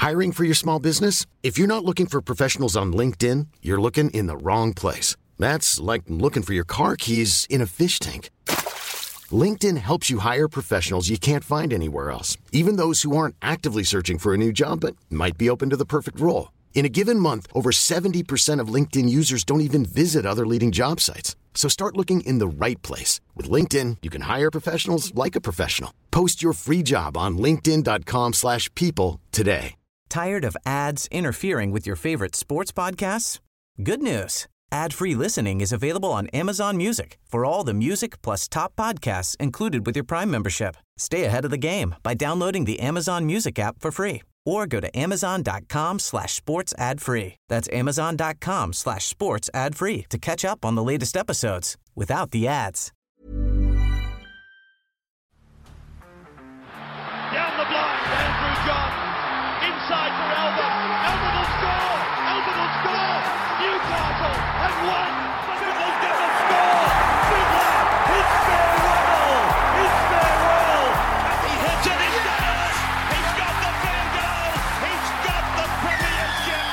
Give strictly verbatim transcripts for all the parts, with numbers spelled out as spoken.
Hiring for your small business? If you're not looking for professionals on LinkedIn, you're looking in the wrong place. That's like looking for your car keys in a fish tank. LinkedIn helps you hire professionals you can't find anywhere else, even those who aren't actively searching for a new job but might be open to the perfect role. In a given month, over seventy percent of LinkedIn users don't even visit other leading job sites. So start looking in the right place. With LinkedIn, you can hire professionals like a professional. Post your free job on linkedin.com slash people today. Tired of ads interfering with your favorite sports podcasts? Good news. Ad-free listening is available on Amazon Music for all the music plus top podcasts included with your Prime membership. Stay ahead of the game by downloading the Amazon Music app for free or go to amazon.com slash sports ad free. That's amazon.com slash sports ad free to catch up on the latest episodes without the ads. Down the blind, Andrew John. Inside for Albert. Albert will score. Albert will score. Newcastle have won. Fiddler's going to score. Fiddler, it's farewell. It's farewell. And he hits it. He's got it. He's got the field goal. He's got the premiership.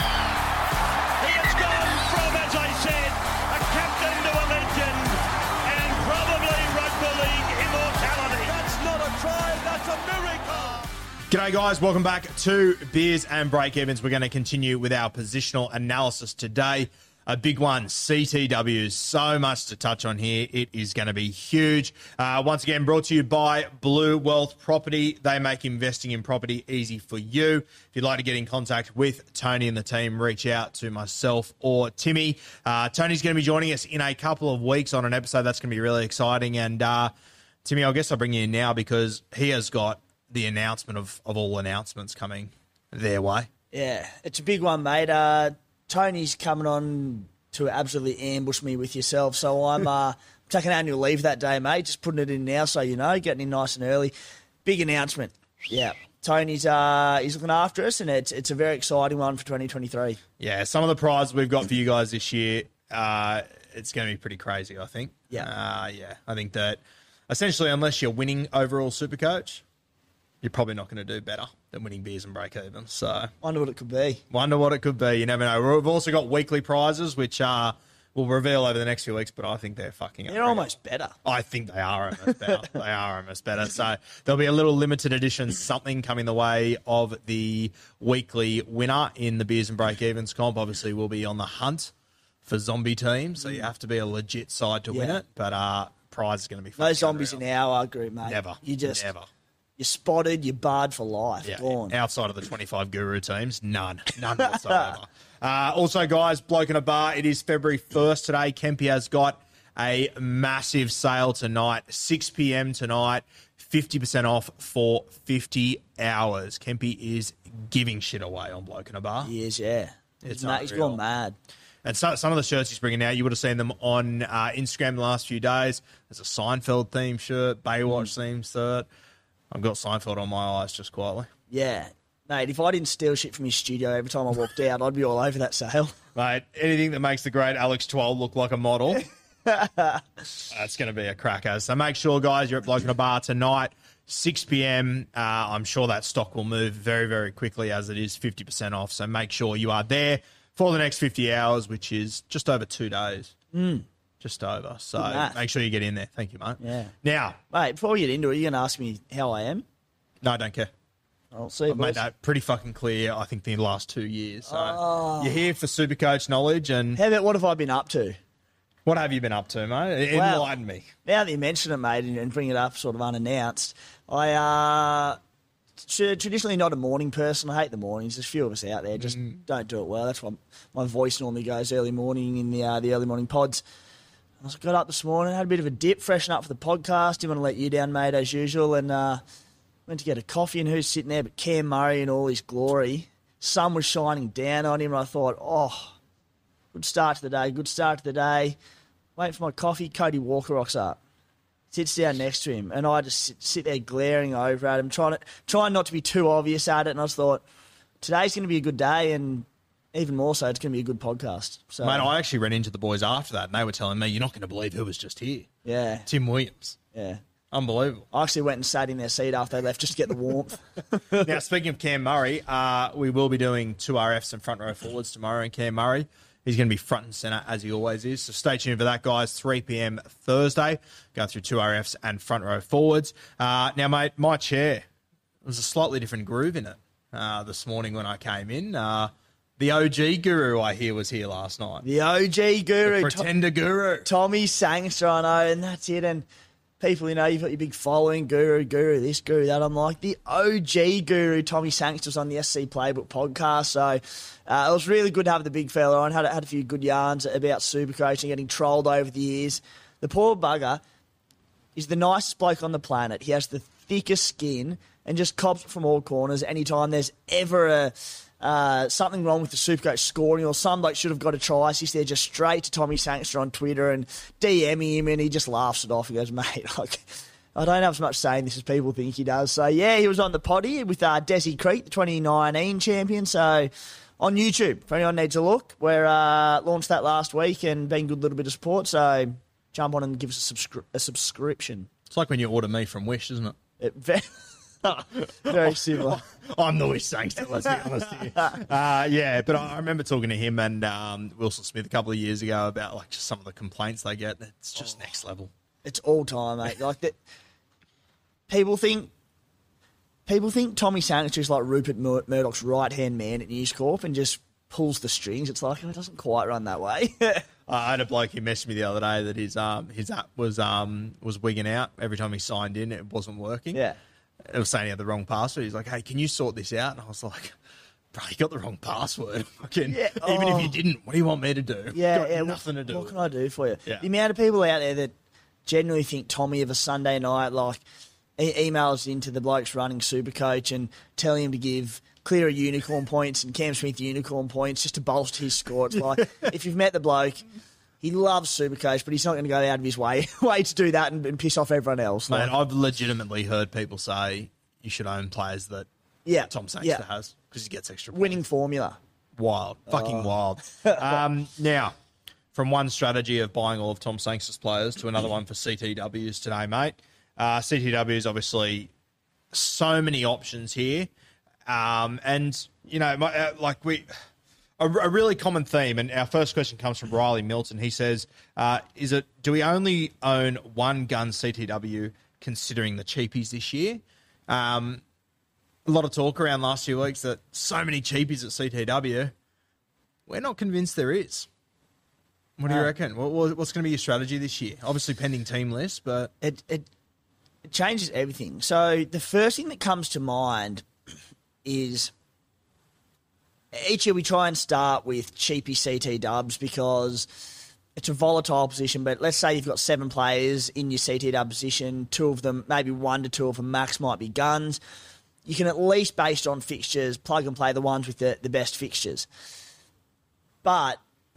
He has gone from, as I said, a captain to a legend and probably rugby league immortality. That's not a try. That's a miracle. G'day guys, welcome back to Beers and Break-Evens. We're going to continue with our positional analysis today. A big one, C T W. So much to touch on here. It is going to be huge. Uh, once again, brought to you by Blue Wealth Property. They make investing in property easy for you. If you'd like to get in contact with Tony and the team, reach out to myself or Timmy. Uh, Tony's going to be joining us in a couple of weeks on an episode that's going to be really exciting. And uh, Timmy, I guess I'll bring you in now because he has got the announcement of, of all announcements coming their way. Yeah, it's a big one, mate. Uh, Tony's coming on to absolutely ambush me with yourself, so I'm uh, taking annual leave that day, mate. Just putting it in now so you know, getting in nice and early. Big announcement. Yeah, Tony's uh, he's looking after us, and it's it's a very exciting one for twenty twenty-three. Yeah, some of the prizes we've got for you guys this year, uh, it's going to be pretty crazy, I think. Yeah. Uh, yeah, I think that essentially unless you're winning overall Supercoach, you're probably not going to do better than winning Beers and Break-Even. So Wonder what it could be. Wonder what it could be. You never know. We've also got weekly prizes, which uh, we'll reveal over the next few weeks, but I think they're fucking They're unreal. almost better. I think they are almost better. They are almost better. So there'll be a little limited edition something coming the way of the weekly winner in the Beers and Break-Evens comp. Obviously, we'll be on the hunt for zombie teams, so you have to be a legit side to win Yeah. it. But uh, prize is going to be fucking No zombies unreal. in our group, mate. Never. You just Never. you're spotted. You're barred for life. Yeah, Gone. outside of the twenty-five Guru teams, none. None whatsoever. uh, also, guys, Bloke in a Bar, it is February first today. Kempy has got a massive sale tonight, six p.m. tonight, fifty percent off for fifty hours. Kempy is giving shit away on Bloke in a Bar. He is, yeah. It's He's, ma- he's unreal. gone mad. And so, some of the shirts he's bringing out, you would have seen them on uh, Instagram the last few days. There's a Seinfeld theme shirt, Baywatch theme shirt. I've got Seinfeld on my eyes just quietly. Yeah. Mate, if I didn't steal shit from his studio every time I walked out, I'd be all over that sale. Mate, anything that makes the great Alex Twelve look like a model, that's going to be a cracker. So make sure, guys, you're at Bloke in a Bar tonight, six p.m. Uh, I'm sure that stock will move very, very quickly as it is fifty percent off. So make sure you are there for the next fifty hours, which is just over two days. Mm. Just over. So Good math. make sure you get in there. Thank you, mate. Yeah. Now, Mate, before we get into it, you're going to ask me how I am? no, I don't care. I'll see you, I've made boys. that pretty fucking clear, I think, in the last two years. So Oh. you're here for Supercoach knowledge. And How about what have I been up to? what have you been up to, mate? Well, Enlighten me. Now that you mention it, mate, and, and bring it up sort of unannounced, I uh, tra- traditionally not a morning person. I hate the mornings. There's a few of us out there just don't do it well. That's why my voice normally goes early morning in the uh, the early morning pods. I got up this morning, had a bit of a dip, freshen up for the podcast. Didn't want to let you down, mate, as usual, and uh, went to get a coffee. And who's sitting there but Cam Murray in all his glory? Sun was shining down on him, and I thought, oh, good start to the day, good start to the day. Wait for my coffee. Cody Walker rocks up, sits down next to him, and I just sit, sit there glaring over at him, trying to trying not to be too obvious at it. And I just thought, today's going to be a good day, and even more so, it's going to be a good podcast. So, Mate, I actually ran into the boys after that, and they were telling me, you're not going to believe who was just here. yeah, Tim Williams. yeah. Unbelievable. I actually went and sat in their seat after they left just to get the warmth. Now, speaking of Cam Murray, uh, we will be doing two R Fs and front row forwards tomorrow, and Cam Murray, he's going to be front and centre as he always is. So stay tuned for that, guys. three p.m. Thursday, going through two R Fs and front row forwards. Uh, now, mate, my chair, there's a slightly different groove in it uh, this morning when I came in. Uh, the O G guru, I hear, was here last night. The O G guru. The pretender Tom- guru. Tommy Sangster, I know, and that's it. And people, you know, you've got your big following, guru, guru, this, guru, that. I'm like, the O G guru, Tommy Sangster, was on the S C Playbook podcast. So uh, it was really good to have the big fella on. Had, had a few good yarns about Supercoach and getting trolled over the years. The poor bugger is the nicest bloke on the planet. He has the thickest skin and just cops from all corners anytime there's ever a uh, something wrong with the Supercoach scoring or some bloke should have got a try assist there, just straight to Tommy Sangster on Twitter and DMing him, and he just laughs it off. He goes, mate, like, I don't have as much say in this as people think he does. So, yeah, he was on the potty with uh, Desi Creek, the twenty nineteen champion. So, on YouTube, for anyone needs a look, we uh, launched that last week and been a good little bit of support. So, jump on and give us a, subscri- a subscription. It's like when you order me from Wish, isn't it? It very, very similar. I'm the Wish Sangster, let's be honest here. Uh, yeah, but I remember talking to him and um, Wilson Smith a couple of years ago about like just some of the complaints they get. It's just oh. next level. It's all time, mate. Like that. People think people think Tommy Sangster is like Rupert Mur- Murdoch's right hand man at News Corp and just pulls the strings. It's like, oh, it doesn't quite run that way. I had a bloke who messaged me the other day that his um his app was um was wigging out every time he signed in. It wasn't working. Yeah, it was saying he had the wrong password. He's like, "Hey, can you sort this out?" And I was like, "Bro, you got the wrong password. Fucking yeah. even oh. if you didn't, what do you want me to do? Yeah, got yeah. nothing what, to do. What can I do for you? Yeah. The amount of people out there that genuinely think Tommy of a Sunday night, like e- emails into the blokes running Supercoach and telling him to give Clearer unicorn points and Cam Smith unicorn points just to bolster his score. It's like, if you've met the bloke, he loves Supercoach, but he's not going to go out of his way way to do that and, and piss off everyone else. Man, like, I've legitimately heard people say you should own players that yeah, Tom Sangster yeah. has because he gets extra points. Winning formula. Wild. Fucking Oh. wild. Um, now, from one strategy of buying all of Tom Sangster's players to another one for C T Ws today, mate. Uh, C T Ws, obviously, so many options here. Um, and, you know, my, uh, like we... A, a really common theme, and our first question comes from Riley Milton. He says, uh, is it, do we only own one gun C T W considering the cheapies this year? Um, a lot of talk around last few weeks that so many cheapies at C T W. We're not convinced there is. What do you Uh, reckon? What, what- what's going to be your strategy this year? Obviously pending team list, but... It, it it changes everything. So the first thing that comes to mind is each year we try and start with cheapy C T dubs because it's a volatile position. But let's say you've got seven players in your C T dub position, two of them, maybe one to two of them max might be guns. You can at least, based on fixtures, plug and play the ones with the, the best fixtures. But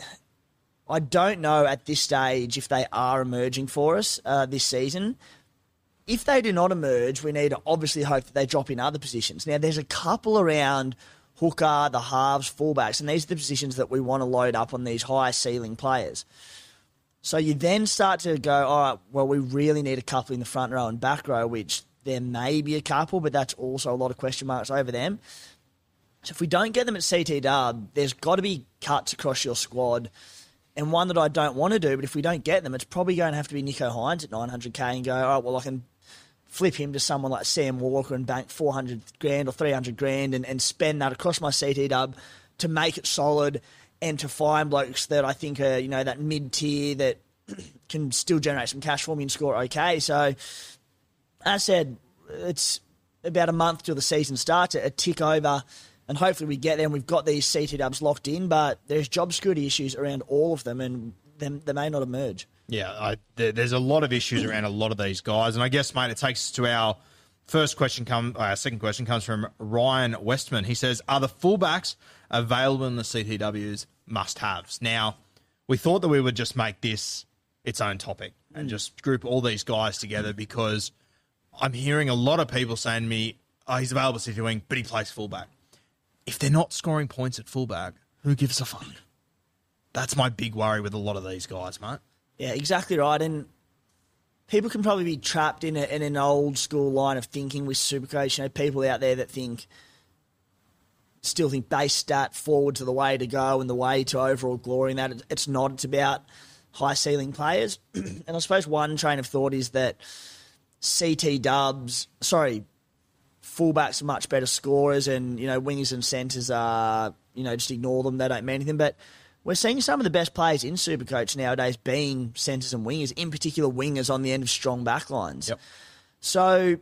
I don't know at this stage if they are emerging for us uh, this season. If they do not emerge, we need to obviously hope that they drop in other positions. Now, there's a couple around hooker, the halves, fullbacks, and these are the positions that we want to load up on these high ceiling players. So you then start to go, all right, well, we really need a couple in the front row and back row, which there may be a couple, but that's also a lot of question marks over them. So if we don't get them at C T Dub, there's got to be cuts across your squad. And one that I don't want to do, but if we don't get them, it's probably going to have to be Nico Hines at nine hundred K and go, all right, well, I can flip him to someone like Sam Walker and bank four hundred grand or three hundred grand and, and spend that across my C T Dub to make it solid and to find blokes that I think are, you know, that mid-tier that can still generate some cash for me and score okay. So, as I said, it's about a month till the season starts, a tick over, and hopefully we get there and we've got these C T Dubs locked in, but there's job security issues around all of them and them, they may not emerge. Yeah, I, there, there's a lot of issues around a lot of these guys. And I guess, mate, it takes us to our first question. Come, Our second question comes from Ryan Westman. He says, are the fullbacks available in the C T Ws must-haves? Now, we thought that we would just make this its own topic and just group all these guys together because I'm hearing a lot of people saying to me, oh, he's available C T wing, but he plays fullback. If they're not scoring points at fullback, who gives a fuck? That's my big worry with a lot of these guys, mate. Yeah, exactly right. And people can probably be trapped in, a, in an old school line of thinking with Supercoach. You know, people out there that think, still think base stat forward to the way to go and the way to overall glory and that. It's not. It's about high ceiling players. And I suppose one train of thought is that C T dubs, sorry, fullbacks are much better scorers, and, you know, wingers and centres are, you know, just ignore them. They don't mean anything. But we're seeing some of the best players in Supercoach nowadays being centres and wingers, in particular wingers on the end of strong backlines. Yep. So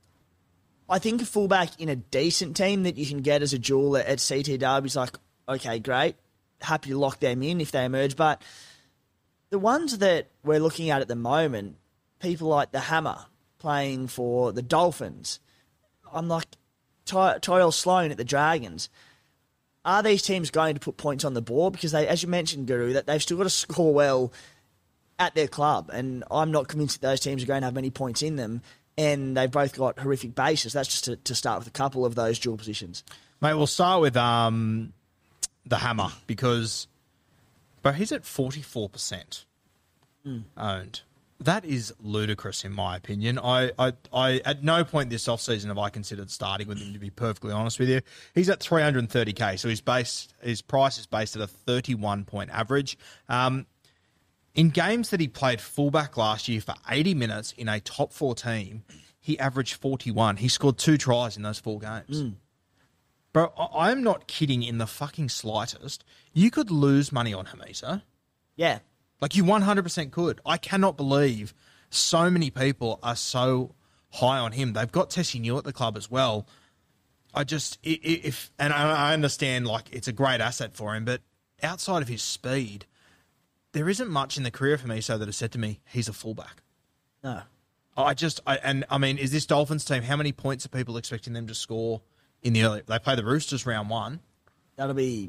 I think a fullback in a decent team that you can get as a jewel at, at C T W is like, okay, great. Happy to lock them in if they emerge. But the ones that we're looking at at the moment, people like the Hammer playing for the Dolphins, I'm like, Ty- Tyrell Sloan at the Dragons. Are these teams going to put points on the board? Because they, as you mentioned, Guru, that they've still got to score well at their club. And I'm not convinced that those teams are going to have many points in them. And they've both got horrific bases. That's just to, to start with a couple of those dual positions. Mate, we'll start with um, the Hammer because, bro, he's at forty-four percent mm. owned. That is ludicrous, in my opinion. I, I, I, at no point this offseason have I considered starting with him, to be perfectly honest with you. He's at three hundred thirty K, so his base, his price is based at a thirty-one point average. Um, in games that he played fullback last year for eighty minutes in a top four team, he averaged forty-one. He scored two tries in those four games. Mm. Bro, I, I'm not kidding in the fucking slightest. You could lose money on Hamiso. Yeah. Like, you one hundred percent could. I cannot believe so many people are so high on him. They've got Tessie New at the club as well. I just, if, and I understand, like, it's a great asset for him, but outside of his speed, there isn't much in the career for me so that has said to me, he's a fullback. No. I just, I, and I mean, is this Dolphins team, how many points are people expecting them to score in the early, they play the Roosters round one. That'll be,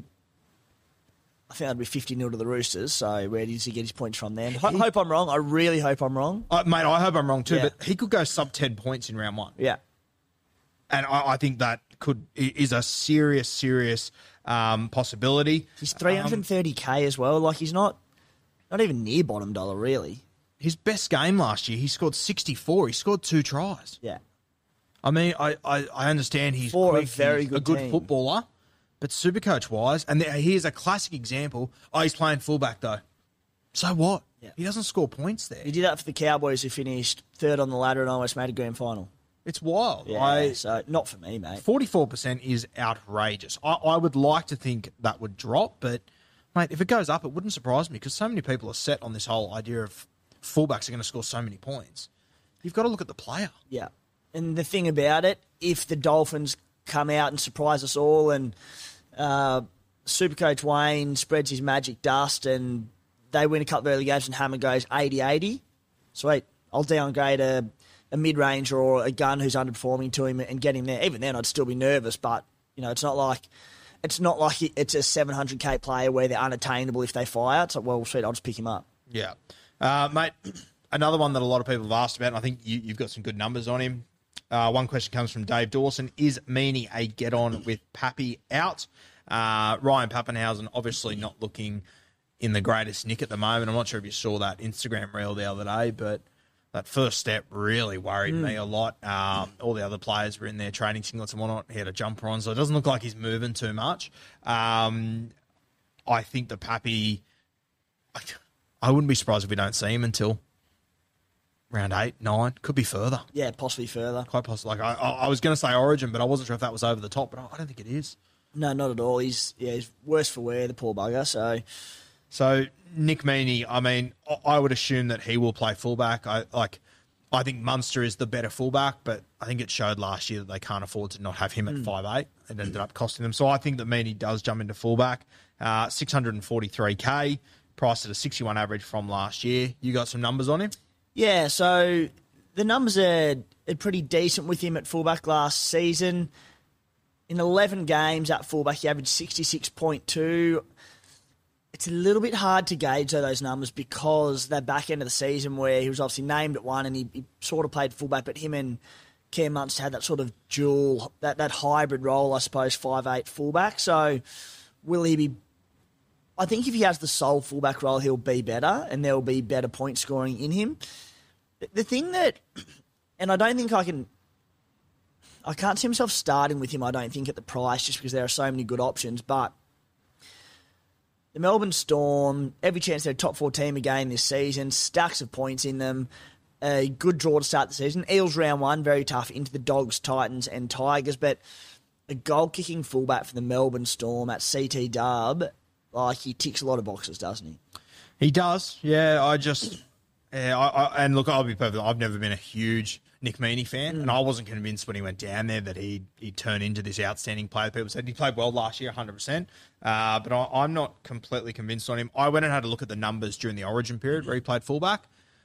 I think that'd be fifty nil to the Roosters, so where does he get his points from then? Ho- hope I'm wrong. I really hope I'm wrong. Uh, mate, I hope I'm wrong too, Yeah. but he could go sub ten points in round one. Yeah. And I, I think that could is a serious, serious um, possibility. He's three hundred thirty K um, as well. Like, he's not not even near bottom dollar, really. His best game last year, he scored sixty-four. He scored two tries. Yeah. I mean, I, I, I understand he's For a quick, very he's good a good team. footballer, but Supercoach-wise, and there, here's a classic example. Oh, he's playing fullback, though. So what? Yeah. He doesn't score points there. He did that for the Cowboys, who finished third on the ladder and almost made a grand final. It's wild. Yeah, I, so not for me, mate. forty-four percent is outrageous. I, I would like to think that would drop, but, mate, if it goes up, it wouldn't surprise me because so many people are set on this whole idea of fullbacks are going to score so many points. You've got to look at the player. Yeah. And the thing about it, if the Dolphins come out and surprise us all and uh, Supercoach Wayne spreads his magic dust and they win a couple of early games and Hammer goes eighty eighty, sweet. I'll downgrade a, a mid-ranger or a gun who's underperforming to him and get him there. Even then, I'd still be nervous, but, you know, it's not like it's not like it's a seven hundred K player where they're unattainable if they fire. It's like, well, sweet, I'll just pick him up. Yeah. Uh, mate, another one that a lot of people have asked about, and I think you, you've got some good numbers on him. Uh, one question comes from Dave Dawson. Is Meaney a get-on with Pappy out? Uh, Ryan Pappenhausen obviously not looking in the greatest nick at the moment. I'm not sure if you saw that Instagram reel the other day, but that first step really worried mm. me a lot. Um, all the other players were in their training singlets and whatnot. He had a jumper on, so it doesn't look like he's moving too much. Um, I think the Pappy... I, I wouldn't be surprised if we don't see him until round eight, nine. Could be further. Yeah, possibly further. Quite possibly. Like I, I was going to say Origin, but I wasn't sure if that was over the top. But I don't think it is. No, not at all. He's yeah, he's worse for wear, the poor bugger. So, so Nick Meaney. I mean, I would assume that he will play fullback. I like. I think Munster is the better fullback, but I think it showed last year that they can't afford to not have him at mm. five eight. It ended up costing them. So I think that Meaney does jump into fullback. Uh, six hundred forty-three K, priced at a sixty-one average from last year. You got some numbers on him? Yeah, so the numbers are, are pretty decent with him at fullback last season. In eleven games at fullback, he averaged sixty-six point two. It's a little bit hard to gauge, though, those numbers, because that back end of the season where he was obviously named at one and he, he sort of played fullback, but him and Cam Munster had that sort of dual, that, that hybrid role, I suppose, five eight fullback. So will he be... I think if he has the sole fullback role, he'll be better and there will be better point scoring in him. The, the thing that, and I don't think I can, I can't see myself starting with him, I don't think, at the price, just because there are so many good options, but the Melbourne Storm, every chance they're a top four team again this season, stacks of points in them, a good draw to start the season. Eels round one, very tough, into the Dogs, Titans and Tigers, but a goal-kicking fullback for the Melbourne Storm at C T Dub, like, he ticks a lot of boxes, doesn't he? He does, yeah. I just, yeah, I, I, and look, I'll be perfect. I've never been a huge Nick Meaney fan, mm. and I wasn't convinced when he went down there that he'd, he'd turn into this outstanding player. People said he played well last year, one hundred percent, uh, but I, I'm not completely convinced on him. I went and had a look at the numbers during the Origin period where he played fullback.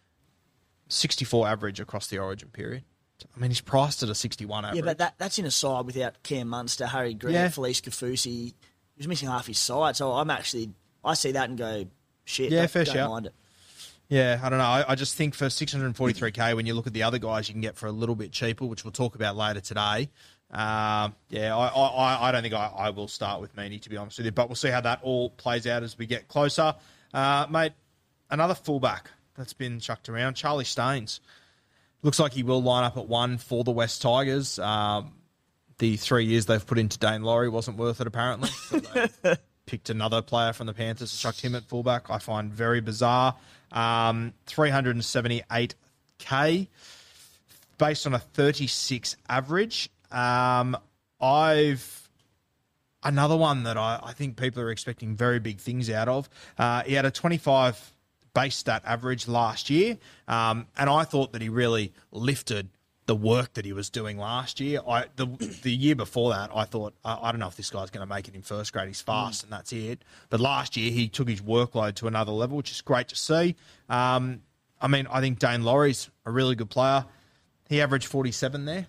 sixty-four average across the Origin period. I mean, he's priced at a sixty-one average. Yeah, but that, that's in a side without Cam Munster, Harry Grant, Yeah. Felice Kafusi. He was missing half his side, so I'm actually, I see that and go, shit, Yeah, don't, fair don't shout. mind it. Yeah, I don't know. I, I just think for six hundred forty-three K, when you look at the other guys you can get for a little bit cheaper, which we'll talk about later today, um, yeah, I, I, I don't think I, I will start with Meaney, to be honest with you, but we'll see how that all plays out as we get closer. Uh, mate, another fullback that's been chucked around, Charlie Staines. Looks like he will line up at one for the West Tigers. Um, the three years they've put into Dane Laurie wasn't worth it, apparently. So they picked another player from the Panthers and chucked him at fullback. I find very bizarre. Um, three hundred seventy-eight K based on a thirty-six average. Um, I've another one that I, I think people are expecting very big things out of. Uh, he had a twenty-five base stat average last year, um, and I thought that he really lifted the work that he was doing last year. I the the year before that, I thought, I, I don't know if this guy's going to make it in first grade. He's fast, mm. and that's it. But last year, he took his workload to another level, which is great to see. Um, I mean, I think Dane Laurie's a really good player. He averaged forty-seven there.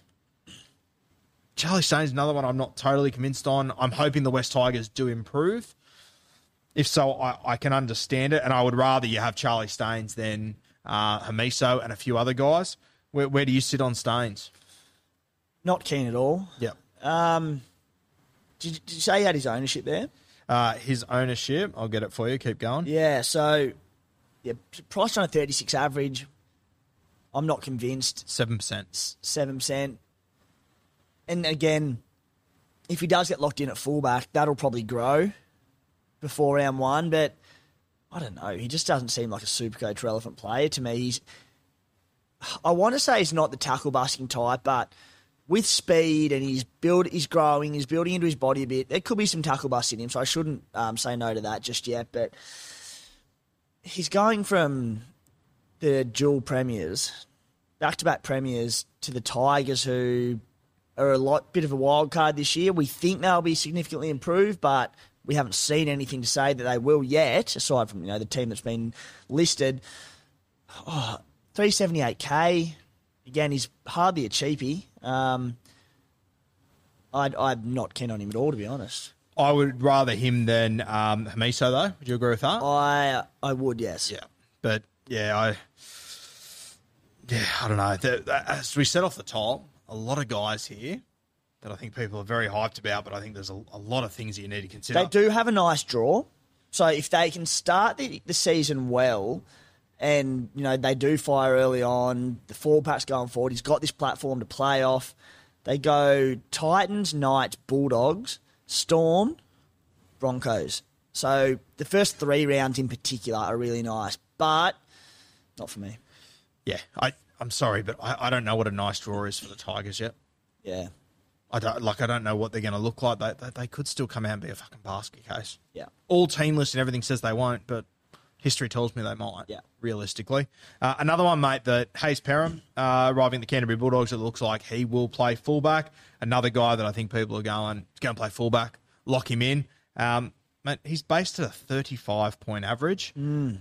Charlie Staines, another one I'm not totally convinced on. I'm hoping the West Tigers do improve. If so, I, I can understand it, and I would rather you have Charlie Staines than uh, Hamiso and a few other guys. Where, where do you sit on Staines? Not keen at all. Yep. Um, did, did you say he had his ownership there? Uh, his ownership, I'll get it for you. Keep going. Yeah, so yeah, priced on a thirty-six average. I'm not convinced. seven percent. seven percent. And again, if he does get locked in at fullback, that'll probably grow before round one, but I don't know. He just doesn't seem like a Supercoach relevant player to me. He's, I want to say he's not the tackle busting type, but with speed and he's build, he's growing, he's building into his body a bit. There could be some tackle bust in him, so I shouldn't um, say no to that just yet. But he's going from the dual premiers, back-to-back premiers, to the Tigers, who are a lot bit of a wild card this year. We think they'll be significantly improved, but we haven't seen anything to say that they will yet, aside from, you know, the team that's been listed. Oh, three seventy-eight K. Again, he's hardly a cheapie. Um, I'd, I'm not keen on him at all, to be honest. I would rather him than um, Hamiso, though. Would you agree with that? I I would, yes. Yeah. But, yeah, I yeah, I don't know. The, the, as we said off the top, a lot of guys here that I think people are very hyped about, but I think there's a, a lot of things that you need to consider. They do have a nice draw. So if they can start the, the season well and, you know, they do fire early on, the forward pack's going forward, he's got this platform to play off. They go Titans, Knights, Bulldogs, Storm, Broncos. So the first three rounds in particular are really nice, but not for me. Yeah, I, I'm sorry, but I, I don't know what a nice draw is for the Tigers yet. Yeah. I don't like. I don't know what they're going to look like. They, they they could still come out and be a fucking basket case. Yeah. All team list and everything says they won't, but history tells me they might. Yeah. Realistically, uh, another one, mate. That Hayes Perham uh, arriving at the Canterbury Bulldogs. It looks like he will play fullback. Another guy that I think people are going going to play fullback. Lock him in, um, mate. He's based at a thirty-five point average. Mm.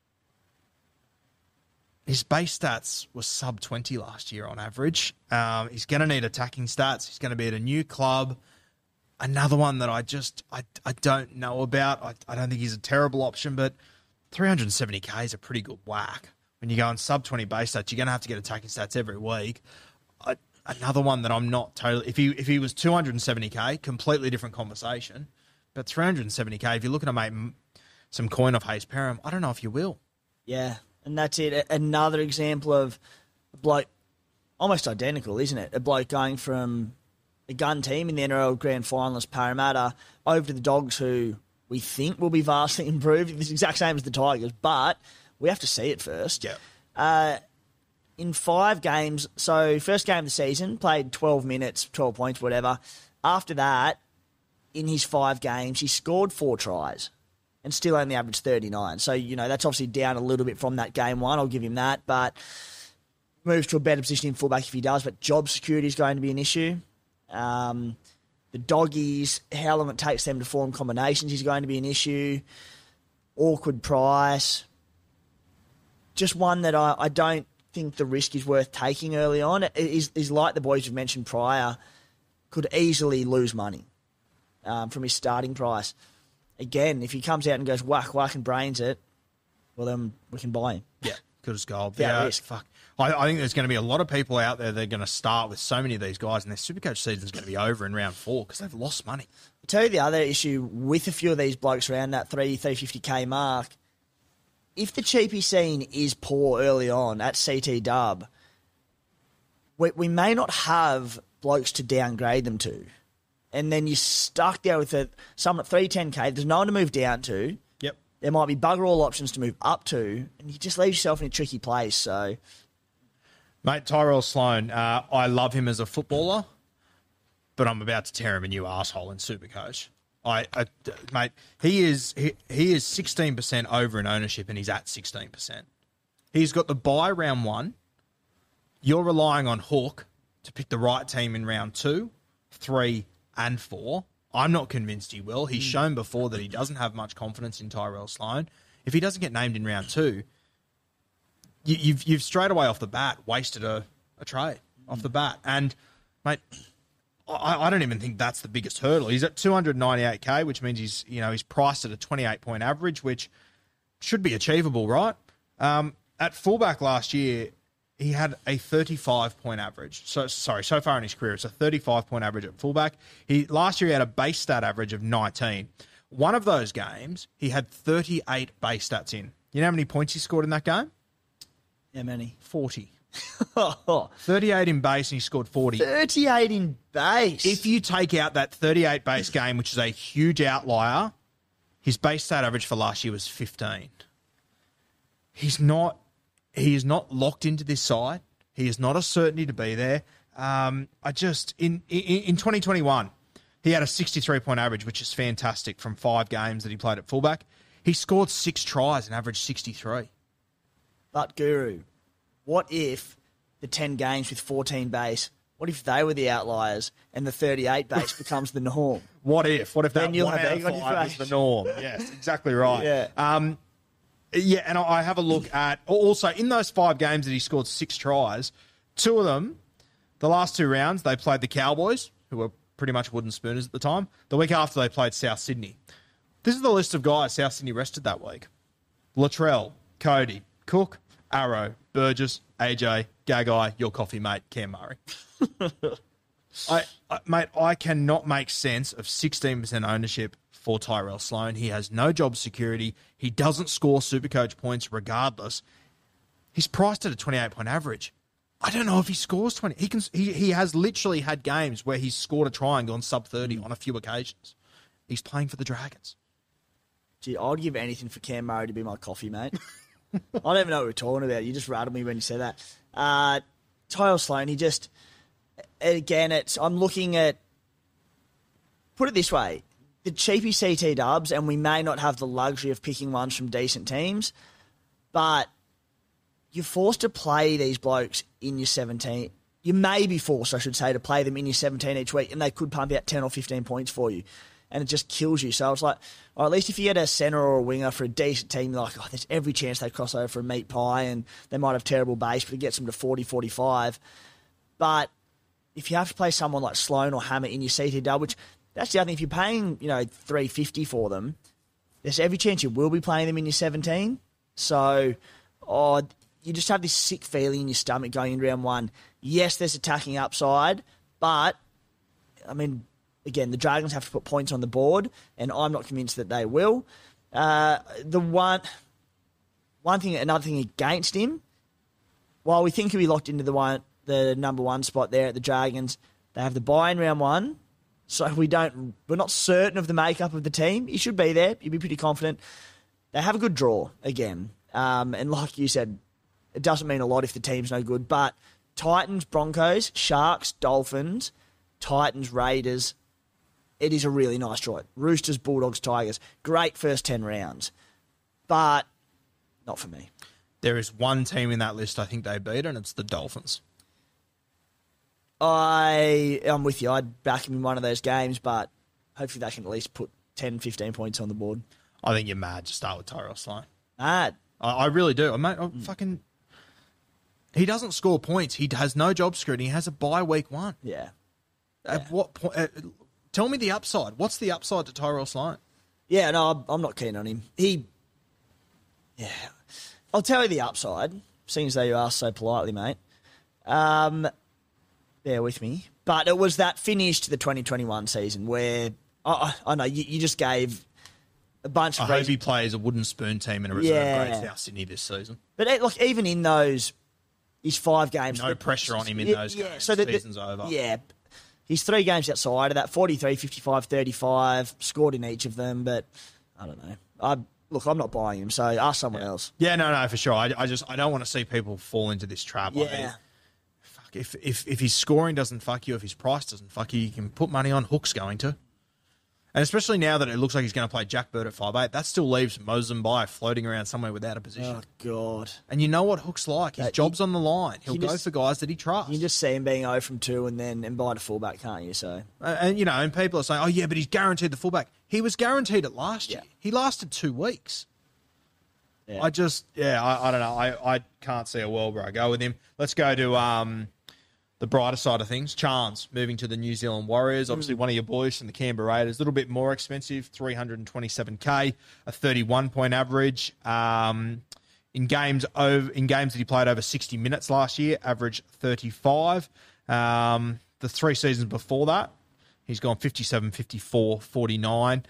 His base stats were sub twenty last year on average. Um, he's going to need attacking stats. He's going to be at a new club. Another one that I just I, I don't know about. I, I don't think he's a terrible option, but three hundred seventy K is a pretty good whack. When you go on sub twenty base stats, you're going to have to get attacking stats every week. I, another one that I'm not totally... If he, if he was two hundred seventy K, completely different conversation. But three hundred seventy K, if you're looking to make some coin off Hayes Perham, I don't know if you will. Yeah. And that's it. A- Another example of a bloke, almost identical, isn't it? A bloke going from a gun team in the N R L Grand Finalist Parramatta over to the Dogs, who we think will be vastly improved. It's the exact same as the Tigers, but we have to see it first. Yeah. Uh, in five games, so first game of the season, played twelve minutes, twelve points, whatever. After that, in his five games, he scored four tries and still only averaged thirty-nine. So, you know, that's obviously down a little bit from that game one. I'll give him that. But moves to a better position in fullback if he does. But job security is going to be an issue. Um, the Doggies, how long it takes them to form combinations is going to be an issue. Awkward price. Just one that I, I don't think the risk is worth taking early on. It is, is like the boys you've mentioned prior, could easily lose money um, from his starting price. Again, if he comes out and goes whack, whack and brains it, well, then we can buy him. Yeah, good as gold. Without Yeah, risk. fuck. I, I think there's going to be a lot of people out there that are going to start with so many of these guys, and their Supercoach season's going to be over in round four because they've lost money. I'll tell you the other issue with a few of these blokes around that three, three fifty K mark. If the cheapie scene is poor early on at C T Dub, we, we may not have blokes to downgrade them to. And then you're stuck there with a, someone at three ten K. There's no one to move down to. Yep. There might be bugger all options to move up to. And you just leave yourself in a tricky place. So, Mate, Tyrell Sloan, uh, I love him as a footballer, but I'm about to tear him a new arsehole in Supercoach. I, I, mate, he is he, he is sixteen percent over in ownership, and he's at sixteen percent. He's got the bye round one. You're relying on Hook to pick the right team in round two, three, and four. I'm not convinced he will. He's shown before that he doesn't have much confidence in Tyrell Sloan. If he doesn't get named in round two, you, you've you've straight away off the bat wasted a, a trade off the bat. And, mate, I, I don't even think that's the biggest hurdle. He's at two hundred ninety-eight K, which means he's you know he's priced at a twenty-eight point average, which should be achievable, right? Um, at fullback last year, he had a thirty-five point average. So sorry, so far in his career, it's a thirty-five point average at fullback. He last year he had a base stat average of nineteen. One of those games, he had thirty-eight base stats in. You know how many points he scored in that game? how many? forty. thirty-eight in base and he scored forty. thirty-eight in base. If you take out that thirty-eight base game, which is a huge outlier, his base stat average for last year was fifteen. He's not he is not locked into this side. He is not a certainty to be there. Um, I just in, in in twenty twenty-one, he had a sixty-three point average, which is fantastic from five games that he played at fullback. He scored six tries and averaged sixty-three. But, Guru, what if the ten games with fourteen base, what if they were the outliers and the thirty-eight base becomes the norm? What if? What if that Then you'll one have out of egg on your five was face. the norm? Yes, exactly right. Yeah. Um, yeah, and I have a look at also in those five games that he scored six tries, two of them, the last two rounds, they played the Cowboys, who were pretty much wooden spooners at the time. The week after, they played South Sydney. This is the list of guys South Sydney rested that week: Latrell, Cody, Cook, Arrow, Burgess, A J, Gagai, your coffee mate, Cam Murray. I, I, mate, I cannot make sense of sixteen percent ownership for Tyrell Sloan. He has no job security. He doesn't score Supercoach points regardless. He's priced at a twenty-eight point average. I don't know if he scores twenty. He can. He, he has literally had games where he's scored a try and gone sub thirty on a few occasions. He's playing for the Dragons. Gee, I'd give anything for Cam Murray to be my coffee mate. I don't even know what we're talking about. You just rattled me when you said that. Uh, Tyrell Sloan, he just, again, it's, I'm looking at, put it this way, the cheapy C T dubs, and we may not have the luxury of picking ones from decent teams, but you're forced to play these blokes in your seventeen. You may be forced, I should say, to play them in your seventeen each week, and they could pump out ten or fifteen points for you. And it just kills you. So it's like, or at least if you get a centre or a winger for a decent team, you're like, oh, there's every chance they cross over for a meat pie and they might have terrible base, but it gets them to forty, forty-five. But if you have to play someone like Sloan or Hammer in your C T W, which that's the other thing, if you're paying, you know, three fifty for them, there's every chance you will be playing them in your seventeen. So, oh, you just have this sick feeling in your stomach going in round one. Yes, there's attacking upside, but, I mean, again, the Dragons have to put points on the board, and I'm not convinced that they will. Uh, the one, one thing, another thing against him, while we think he'll be locked into the one, the number one spot there at the Dragons, they have the bye in round one, so we don't, we're not certain of the makeup of the team. He should be there. You'd be pretty confident. They have a good draw again, um, and like you said, it doesn't mean a lot if the team's no good. But Titans, Broncos, Sharks, Dolphins, Titans, Raiders. It is a really nice draw. Roosters, Bulldogs, Tigers. Great first ten rounds, but not for me. There is one team in that list I think they beat, and it's the Dolphins. I am with you. I'd back him in one of those games, but hopefully they can at least put ten, fifteen points on the board. I think you're mad to start with Tyrell Sloan. Mad. I, I really do. I mate, I fucking. He doesn't score points. He has no job security. He has a bye week one. Yeah. At Yeah. what point? Uh, tell me the upside. What's the upside to Tyrell Sloan? Yeah, no, I'm- I'm not keen on him. He, yeah, I'll tell you the upside, seeing as though you asked so politely, mate. Um, bear with me. But it was that finish to the twenty twenty-one season where, I, I know, you, you just gave a bunch I of... hope reasons. he plays a wooden spoon team in a reserve Yeah. grade South Sydney this season. But it, look, even in those, his five games... No pressure on him in Yeah, those yeah, games. so the- the- Season's over. Yeah. He's three games outside of that, forty-three, fifty-five, thirty-five, scored in each of them, but I don't know. I Look, I'm not buying him, so ask someone else. Yeah, no, no, for sure. I, I just I don't want to see people fall into this trap. Like, Yeah. fuck, if, if if his scoring doesn't fuck you, if his price doesn't fuck you, you can put money on Hook's going to. And especially now that it looks like he's going to play Jack Bird at five eight, that still leaves Mozambique floating around somewhere without a position. Oh, God. And you know what Hook's like. His Uh, job's you- on the line. He'll you go just- for guys that he trusts. You can just see him being zero from two and then and buying a fullback, can't you? So Uh, and, you know, and people are saying, oh, yeah, but he's guaranteed the fullback. He was guaranteed it last year. Yeah. He lasted two weeks. yeah. I just, yeah, I, I don't know. I, I can't see a world where I go with him. Let's go to um, the brighter side of things. Chance moving to the New Zealand Warriors. Obviously, one of your boys from the Canberra Raiders. A little bit more expensive, three hundred twenty-seven K, a thirty-one point average. Um, in games over, in games that he played over sixty minutes last year, average thirty-five. Um, the three seasons before that, he's gone fifty-seven, fifty-four, forty-nine.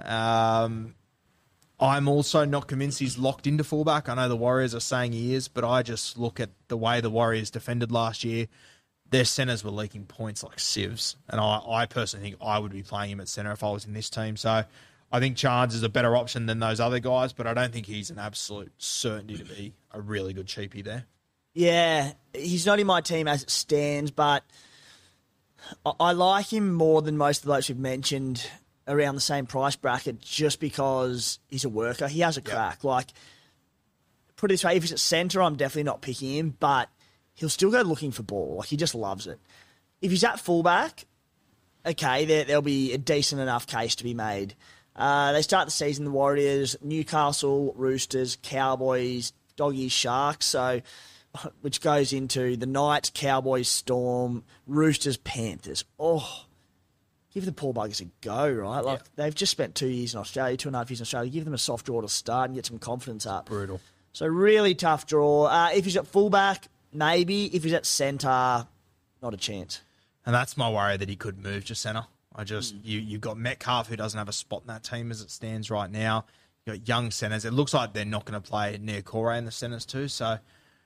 Um, I'm also not convinced he's locked into fullback. I know the Warriors are saying he is, but I just look at the way the Warriors defended last year. Their centres were leaking points like sieves, and I, I personally think I would be playing him at centre if I was in this team. So I think Chance is a better option than those other guys, but I don't think he's an absolute certainty to be a really good cheapie there. Yeah, he's not in my team as it stands, but I, I like him more than most of those we've mentioned around the same price bracket just because he's a worker. He has a crack. Like, put it this way, if he's at centre, I'm definitely not picking him, but he'll still go looking for ball. Like, he just loves it. If he's at fullback, okay, there, there'll be a decent enough case to be made. Uh, they start the season, the Warriors, Newcastle, Roosters, Cowboys, Doggies, Sharks, so which goes into the Knights, Cowboys, Storm, Roosters, Panthers. Oh, give the poor buggers a go, right? Like, Yeah. they've just spent two years in Australia, two and a half years in Australia. Give them a soft draw to start and get some confidence up. Brutal. So really tough draw. Uh, if he's at fullback, maybe. If he's at centre, not a chance. And that's my worry that he could move to centre. I just, you, you've got Metcalf who doesn't have a spot in that team as it stands right now. You've got young centres. It looks like they're not going to play near Corey in the centres too. So,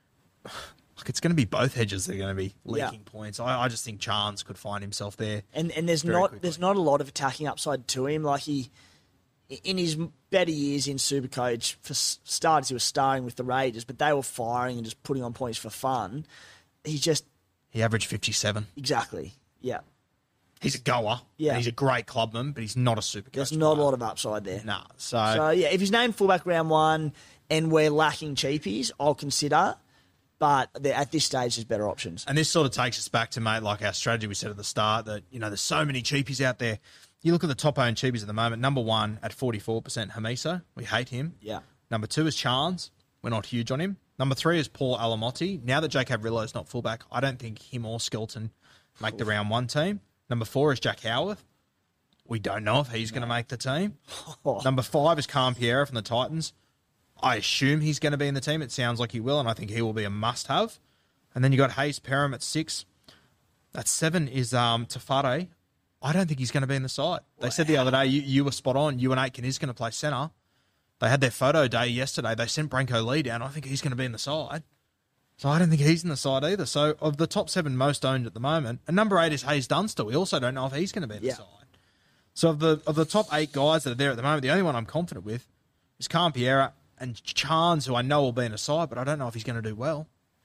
like, it's going to be both hedges that are going to be leaking Yeah. points. I, I just think Chance could find himself there. And and there's Very not quickly. there's not a lot of attacking upside to him. Like, he, in his better years in Supercoach, for s- starters, he was starting with the Raiders, but they were firing and just putting on points for fun. He's just He averaged fifty-seven. exactly yeah. He's a goer. Yeah. And he's a great clubman, but he's not a super There's coach not a player. lot of upside there. Nah. So, So yeah, if he's named fullback round one and we're lacking cheapies, I'll consider. But there- at this stage, there's better options. and this sort of takes us back to, mate, like our strategy we said at the start that, you know, there's so many cheapies out there. You look at the top owned cheapies at the moment. Number one at forty-four percent, Hamiso. We hate him. Yeah. Number two is Chance. We're not huge on him. Number three is Paul Alamotti. Now that Jake Avrillo is not fullback, I don't think him or Skelton make the round one team. Number four is Jack Howarth. We don't know if he's going to make the team. Oh. Number five is Cam Pierre from the Titans. I assume he's going to be in the team. It sounds like he will, and I think he will be a must-have. And then you got Hayes Perham at six. At seven is um, Tafare. I don't think he's going to be in the side. They said the other day, you, you were spot on. You and Aitken is going to play centre. They had their photo day yesterday. They sent Branko Lee down. I think he's going to be in the side. So I don't think he's in the side either. So of the top seven most owned at the moment, and number eight is Hayes Dunster. We also don't know if he's going to be in Yeah. the side. So of the of the top eight guys that are there at the moment, the only one I'm confident with is Campiera and Chance, who I know will be in the side, but I don't know if he's going to do well.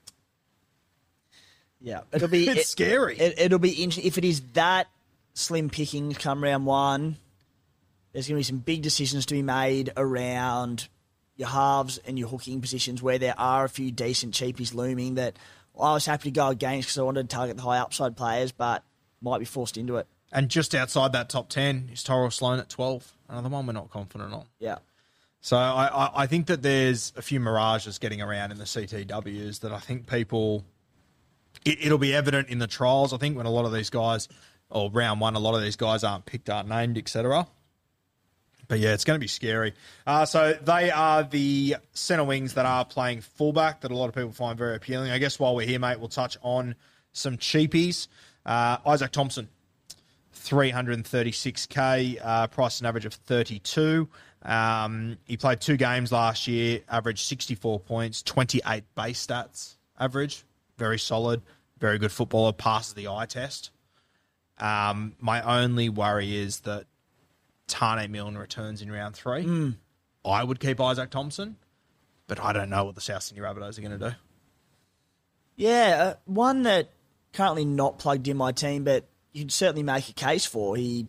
Yeah, it'll be It's it, scary. It, it'll be interesting if it is that slim pickings come round one. There's going to be some big decisions to be made around your halves and your hooking positions where there are a few decent cheapies looming that I was happy to go against because I wanted to target the high upside players, but might be forced into it. And just outside that top ten is Tyrell Sloan at twelve. Another one we're not confident on. Yeah. So I, I, I think that there's a few mirages getting around in the C T Ws that I think people... It, it'll be evident in the trials, I think, when a lot of these guys, or round one, a lot of these guys aren't picked, aren't named, et cetera. But yeah, it's going to be scary. Uh, so they are the centre wings that are playing fullback that a lot of people find very appealing. I guess while we're here, mate, we'll touch on some cheapies. Uh, Isaac Thompson, three hundred thirty-six K, uh, price and average of thirty-two. Um, he played two games last year, averaged sixty-four points, twenty-eight base stats average. Very solid, very good footballer, passes the eye test. Um, my only worry is that Tane Milne returns in round three. Mm. I would keep Isaac Thompson, but I don't know what the South Sydney Rabbitohs are going to do. Yeah, uh, one that currently not plugged in my team, but you can certainly make a case for. He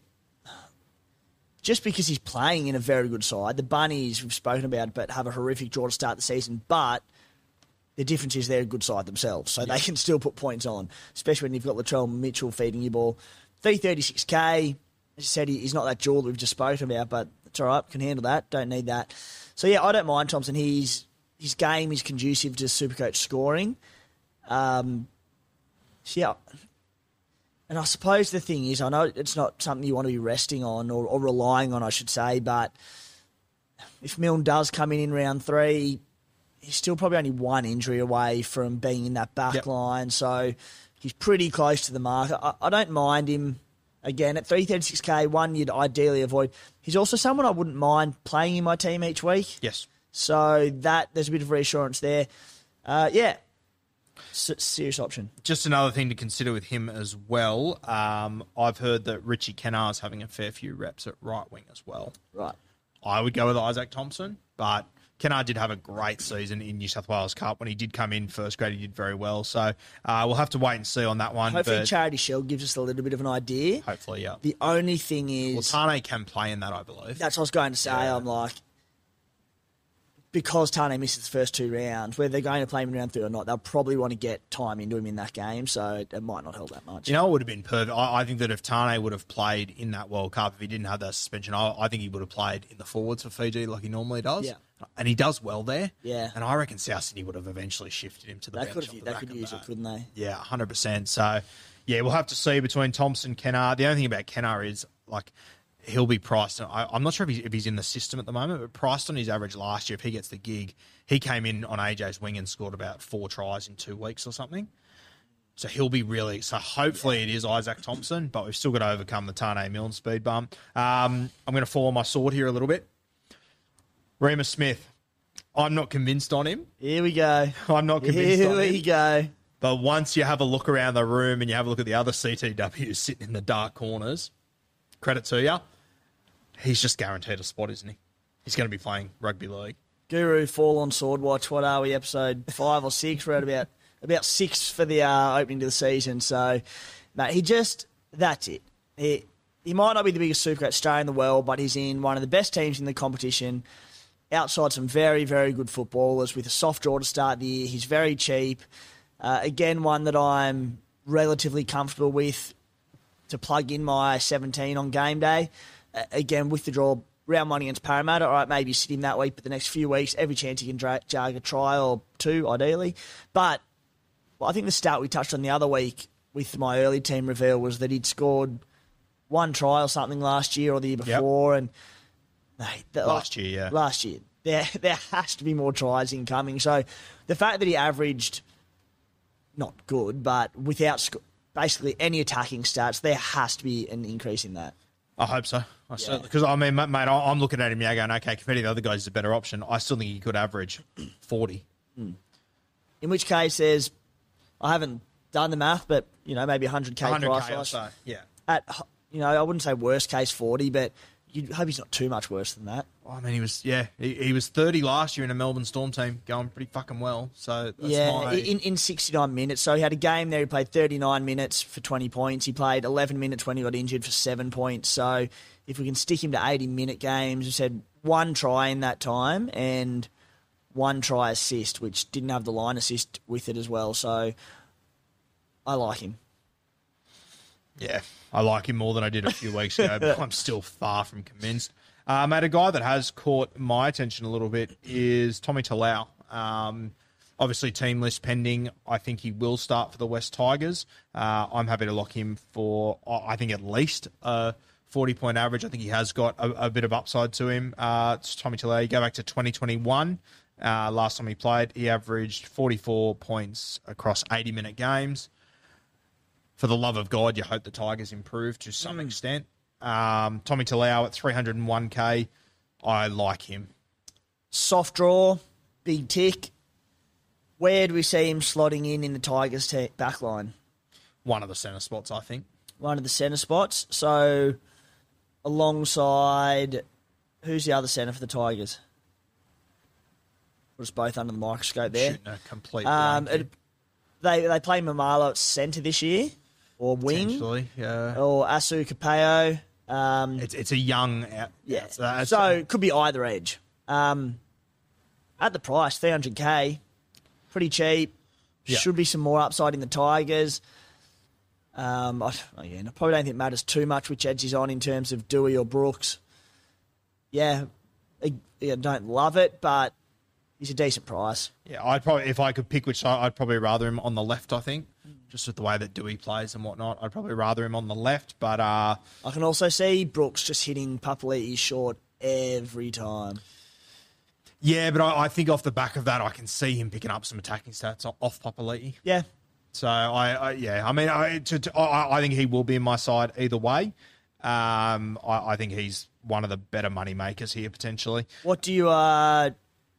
just because he's playing in a very good side. The Bunnies, we've spoken about, but have a horrific draw to start the season. But the difference is they're a good side themselves, so yeah. They can still put points on, especially when you've got Latrell Mitchell feeding you ball. three thirty-six K. As you said, he's not that jewel that we've just spoken about, but it's all right. Can handle that. Don't need that. So, yeah, I don't mind Thompson. He's, his game is conducive to Supercoach scoring. Um, so, yeah. And I suppose the thing is, I know it's not something you want to be resting on or, or relying on, I should say, but if Milne does come in in round three, he's still probably only one injury away from being in that back yep. line. So he's pretty close to the mark. I, I don't mind him. Again, at three thirty-six K, one you'd ideally avoid. He's also someone I wouldn't mind playing in my team each week. Yes. So that there's a bit of reassurance there. Uh, yeah, S- serious option. Just another thing to consider with him as well. Um, I've heard that Richie Kennard's having a fair few reps at right wing as well. Right. I would go with Isaac Thompson, but Kennard did have a great season in New South Wales Cup. When he did come in first grade, he did very well. So uh, we'll have to wait and see on that one. Hopefully but Charity Shield gives us a little bit of an idea. Hopefully, yeah. The only thing is... Well, Tane can play in that, I believe. That's what I was going to say. Yeah. I'm like... Because Tane misses the first two rounds, whether they're going to play him in round three or not, they'll probably want to get time into him in that game, so it, it might not help that much. You know, it would have been perfect. I, I think that if Tane would have played in that World Cup, if he didn't have that suspension, I, I think he would have played in the forwards for Fiji like he normally does. Yeah. And he does well there. Yeah. And I reckon South Sydney would have eventually shifted him to the they bench. could off have, the they back could of use that. it, couldn't they? Yeah, one hundred percent. So, yeah, we'll have to see between Thompson, Kennard. The only thing about Kennard is, like, he'll be priced. I, I'm not sure if he's, if he's in the system at the moment, but priced on his average last year, if he gets the gig, he came in on A J's wing and scored about four tries in two weeks or something. So he'll be really... So hopefully it is Isaac Thompson, but we've still got to overcome the Tane Milne speed bump. Um, I'm going to follow my sword here a little bit. Remus Smith. I'm not convinced on him. Here we go. I'm not convinced Here on him. we go. But once you have a look around the room and you have a look at the other C T Ws sitting in the dark corners, credit to you, he's just guaranteed a spot, isn't he? He's going to be playing rugby league. Guru, fall on sword watch. What are we, episode five or six? We're at about about six for the uh, opening to the season. So, mate, he just, that's it. He, he might not be the biggest Supercoach star in the world, but he's in one of the best teams in the competition, outside some very, very good footballers with a soft draw to start the year. He's very cheap. Uh, again, one that I'm relatively comfortable with to plug in my seventeen on game day. Uh, again, with the draw, round one against Parramatta. All right, maybe sit him that week, but the next few weeks, every chance he can dra- jag a try or two, ideally. But well, I think the stat we touched on the other week with my early team reveal was that he'd scored one try or something last year or the year before. Yep. And mate, the, Last year, yeah. Last year. There, there has to be more tries incoming. So the fact that he averaged, not good, but without sc- basically any attacking stats, there has to be an increase in that. I hope so. I because I mean, mate, I'm looking at him now going, okay, compared to the other guys, is a better option. I still think he could average forty. Mm. In which case, there's, I haven't done the math, but you know, maybe one hundred K one hundred K price. or so, yeah. At, you know, I wouldn't say worst case forty, but you'd hope he's not too much worse than that. I mean, he was, yeah, he, he was thirty last year in a Melbourne Storm team, going pretty fucking well. So that's yeah, my... in in sixty-nine minutes. So he had a game there. He played thirty-nine minutes for twenty points. He played eleven minutes when he got injured for seven points. So if we can stick him to eighty minute games, we said one try in that time and one try assist, which didn't have the line assist with it as well. So I like him. Yeah, I like him more than I did a few weeks ago, but I'm still far from convinced. Um, and a guy that has caught my attention a little bit is Tommy Talau. Um, obviously, team list pending. I think he will start for the West Tigers. Uh, I'm happy to lock him for, I think, at least a forty-point average. I think he has got a, a bit of upside to him. Uh, it's Tommy Talau. You go back to twenty twenty-one. Uh, last time he played, he averaged forty-four points across eighty-minute games. For the love of God, you hope the Tigers improve to some mm. extent. Um, Tommy Talau at three hundred one K. I like him. Soft draw, big tick. Where do we see him slotting in in the Tigers' te- back line? One of the centre spots, I think. One of the centre spots. So, alongside, who's the other centre for the Tigers? We're just both under the microscope there. Shooting a complete um, it, they they play Mamalo at centre this year, or wing, yeah, or Asu Capeo. Um, it's it's a young, yeah. So, so it could be either edge. Um, at the price, three hundred K, pretty cheap. Yeah. Should be some more upside in the Tigers. Um, I, again, I probably don't think it matters too much which edge he's on in terms of Dewey or Brooks. Yeah, I, I don't love it, but he's a decent price. Yeah, I'd probably, if I could pick which side, I'd probably rather him on the left, I think. Just with the way that Dewey plays and whatnot, I'd probably rather him on the left. But uh, I can also see Brooks just hitting Papali'i short every time. Yeah, but I, I think off the back of that, I can see him picking up some attacking stats off Papali'i. Yeah. So, I, I yeah, I mean, I, to, to, I, I think he will be in my side either way. Um, I, I think he's one of the better money makers here, potentially. What do you, uh,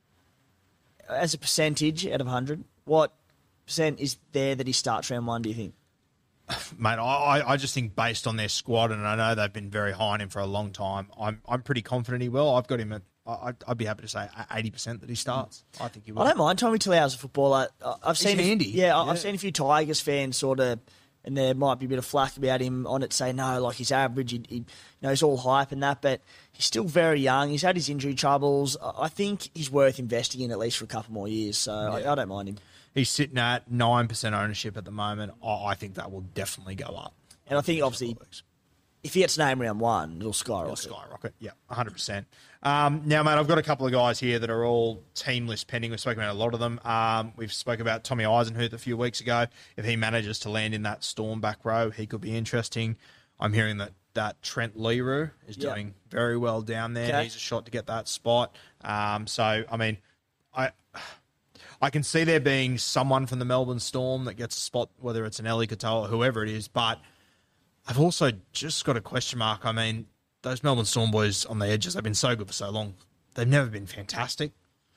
as a percentage out of one hundred, what percent is there that he starts round one, do you think? Mate, I, I just think based on their squad, and I know they've been very high on him for a long time, I'm I'm pretty confident he will. I've got him at, I'd, I'd be happy to say eighty percent that he starts. I think he will. I don't mind Tommy Talau as a footballer. I've He's seen handy. A, yeah, yeah, I've seen a few Tigers fans sort of, and there might be a bit of flack about him on it, say, no, like he's average, he, he, you know, he's all hype and that, but he's still very young. He's had his injury troubles. I think he's worth investing in at least for a couple more years, so yeah. I, I don't mind him. He's sitting at nine percent ownership at the moment. I, I think that will definitely go up. And I think, obviously, if he gets named round one, it'll skyrocket. It'll skyrocket, yeah, one hundred percent. Um, now, mate, I've got a couple of guys here that are all team list pending. We've spoken about a lot of them. Um, we've spoken about Tommy Eisenhuth a few weeks ago. If he manages to land in that Storm back row, he could be interesting. I'm hearing that, that Trent Leroux is yep. doing very well down there. Okay. He's a shot to get that spot. Um, so, I mean, I... I can see there being someone from the Melbourne Storm that gets a spot, whether it's an Eli Katoa or whoever it is, but I've also just got a question mark. I mean, those Melbourne Storm boys on the edges, they've been so good for so long. They've never been fantastic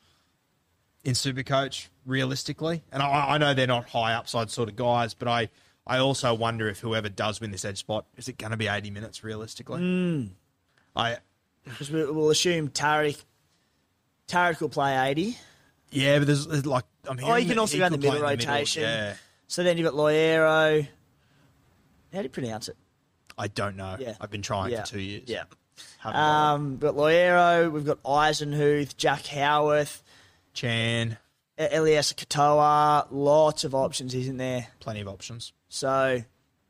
in Supercoach, realistically. And I, I know they're not high upside sort of guys, but I, I also wonder if whoever does win this edge spot, is it going to be eighty minutes realistically? Mm. I Because we'll assume Tarek, Tarek will play eighty. Yeah, but there's, there's like... I'm oh, you can also go in the middle rotation. Middle, yeah. So then you've got Loiero. How do you pronounce it? I don't know. Yeah. I've been trying yeah. for two years. Yeah. Haven't um, we've got Loiero, we've got Eisenhuth, Jack Howarth, Chan, Elias Katoa. Lots of options, isn't there? Plenty of options. So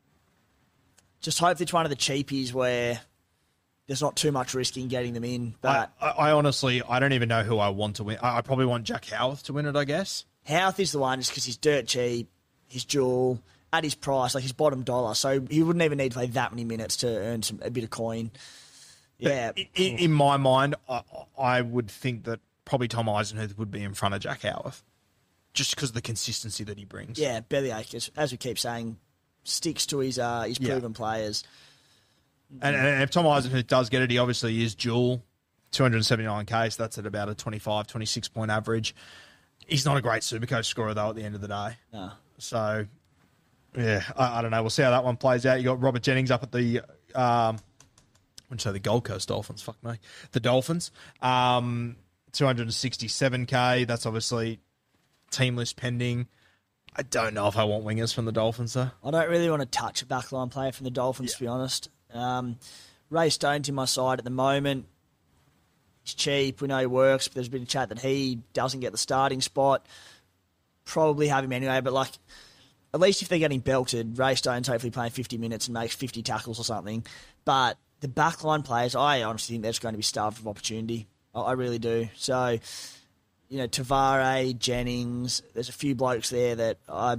just hope it's one of the cheapies where there's not too much risk in getting them in. But I, I, I honestly, I don't even know who I want to win. I, I probably want Jack Howarth to win it, I guess. Howarth is the one just because he's dirt cheap, he's dual, at his price, like his bottom dollar. So he wouldn't even need to play that many minutes to earn some a bit of coin. Yeah. In, in my mind, I, I would think that probably Tom Eisenhuth would be in front of Jack Howarth just because of the consistency that he brings. Yeah, Bellyache, as, as we keep saying, sticks to his uh, his proven yeah. players. And, and if Tom Eisenhuth does get it, he obviously is dual, two hundred seventy-nine K, so that's at about a twenty-five, twenty-six point average. He's not a great Supercoach scorer, though, at the end of the day. No. So, yeah, I, I don't know. We'll see how that one plays out. You got Robert Jennings up at the, um, I wouldn't say the Gold Coast Dolphins, fuck me, the Dolphins. Um, two hundred sixty-seven K, that's obviously team list pending. I don't know if I want wingers from the Dolphins, though. I don't really want to touch a backline player from the Dolphins, yeah. to be honest. Um, Ray Stone's in my side at the moment. He's cheap. We know he works, but there's been a chat that he doesn't get the starting spot. Probably have him anyway, but like, at least if they're getting belted, Ray Stone's hopefully playing fifty minutes and makes fifty tackles or something. But the backline players, I honestly think they're just going to be starved of opportunity. I, I really do. So, you know, Tavare, Jennings, there's a few blokes there that I,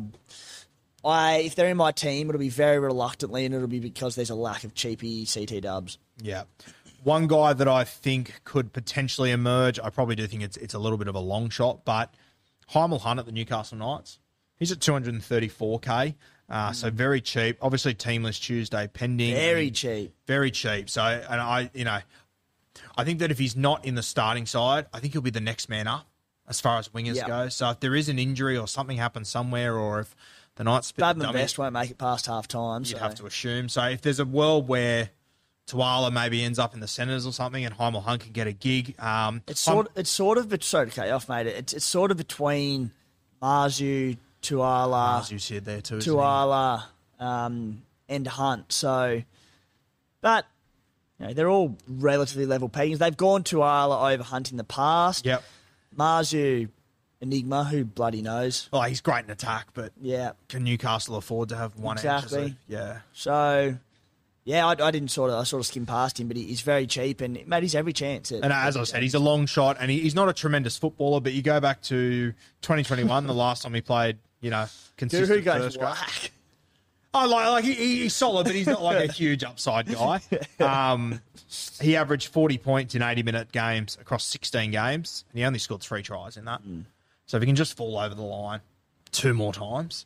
I if they're in my team, it'll be very reluctantly, and it'll be because there's a lack of cheapy C T dubs. Yeah. One guy that I think could potentially emerge, I probably do think it's it's a little bit of a long shot, but Heimel Hunt at the Newcastle Knights. He's at two hundred thirty-four K, uh, mm. so very cheap. Obviously, Teamless Tuesday pending. Very cheap. Very cheap. So, and I, you know, I think that if he's not in the starting side, I think he'll be the next man up as far as wingers yep. go. So if there is an injury or something happens somewhere, or if the Knights spit Badman the dummy, Best won't make it past half time. You'd so. have to assume. So if there's a world where Tuala maybe ends up in the Senators or something, and Heimel Hunt can get a gig. Um, it's sort. It's sort of. But sorry to cut you off, mate. It's it's sort of between Marzu, Tuala, Marzu's here there too. Tuala, um, and Hunt. So, but you know they're all relatively level peggings. They've gone Tuala over Hunt in the past. Yep. Marzu, Enigma, who bloody knows? Oh, he's great in attack, but yeah, can Newcastle afford to have one exactly? Edge, yeah. So. Yeah, I, I didn't sort of I sort of skimmed past him, but he, he's very cheap, and mate, he's every chance. At, and as I said, he's a long shot, and he, he's not a tremendous footballer. But you go back to twenty twenty-one, the last time he played, you know, consistent Dude, who goes first grade. whack? Oh, like, like he, he's solid, but he's not like a huge upside guy. Um, he averaged forty points in eighty minute games across sixteen games, and he only scored three tries in that. Mm. So if he can just fall over the line two more times.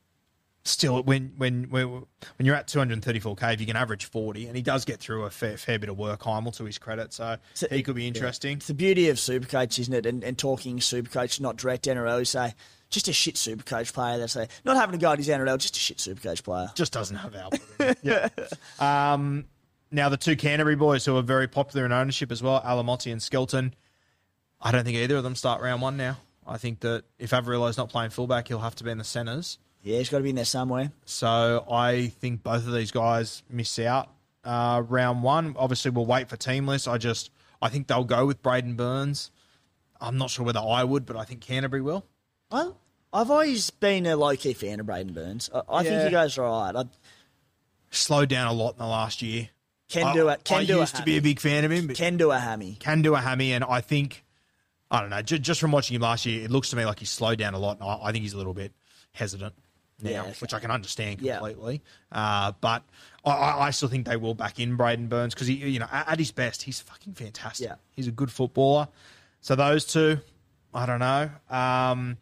Still, when when when when you're at two hundred thirty-four K, if you can average forty, and he does get through a fair fair bit of work, Heimel, to his credit, so, so he could be interesting. Yeah. It's the beauty of Supercoach, isn't it? And, and talking Supercoach, not direct N R L, you say, just a shit Supercoach player. They say, not having a go at his N R L, just a shit Supercoach player. Just doesn't have output. yeah. Um, now, the two Canterbury boys who are very popular in ownership as well, Alamotti and Skelton, I don't think either of them start round one now. I think that if Averillo's not playing fullback, he'll have to be in the centres. Yeah, he's got to be in there somewhere. So I think both of these guys miss out uh, round one. Obviously, we'll wait for team lists. I just, I think they'll go with Braden Burns. I'm not sure whether I would, but I think Canterbury will. Well, I've always been a low-key fan of Braden Burns. I, I yeah. think he goes all right. I'd... Slowed down a lot in the last year. Can do it. Can I do used a to be a big fan of him. But can do a hammy. Can do a hammy, and I think, I don't know, j- just from watching him last year, it looks to me like he's slowed down a lot. And I, I think he's a little bit hesitant now, yeah, okay. which I can understand completely. Yeah. Uh, but I, I still think they will back in Braden Burns because, he, you know, at, at his best, he's fucking fantastic. Yeah. He's a good footballer. So those two, I don't know. Um,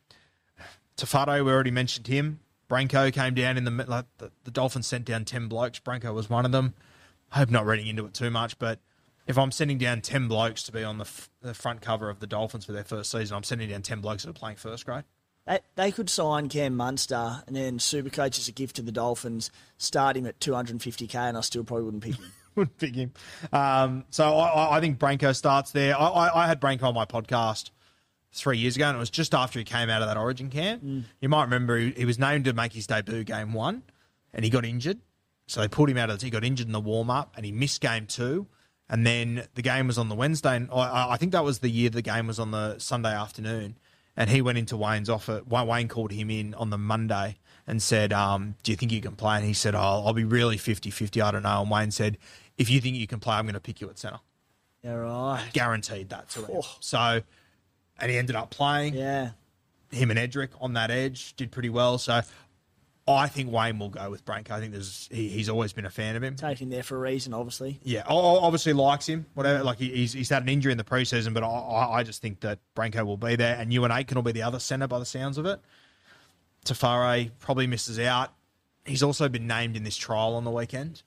Tafado, we already mentioned him. Branko came down in the, like, the the Dolphins sent down ten blokes. Branko was one of them. I hope not reading into it too much, but if I'm sending down ten blokes to be on the, f- the front cover of the Dolphins for their first season, I'm sending down ten blokes that are playing first grade. They, they could sign Cam Munster and then Supercoach as a gift to the Dolphins, start him at two hundred fifty K, and I still probably wouldn't pick him. wouldn't pick him. Um, so I, I think Branko starts there. I, I, I had Branko on my podcast three years ago, and it was just after he came out of that Origin camp. Mm. You might remember he, he was named to make his debut game one, and he got injured. So they pulled him out of the, he got injured in the warm-up, and he missed game two. And then the game was on the Wednesday, and I, I think that was the year the game was on the Sunday afternoon. And he went into Wayne's office. Wayne called him in on the Monday and said, um, do you think you can play? And he said, oh, I'll be really fifty-fifty, I don't know. And Wayne said, if you think you can play, I'm going to pick you at centre. Yeah, right. Guaranteed that to him. Oh. So, and he ended up playing. Yeah. Him and Edric on that edge did pretty well. So, I think Wayne will go with Branko. I think there's he, he's always been a fan of him. Take him there for a reason, obviously. Yeah, obviously likes him. Whatever, like he, he's he's had an injury in the preseason, but I, I just think that Branko will be there, and Ewan Aitken will be the other centre by the sounds of it. Tafare probably misses out. He's also been named in this trial on the weekend,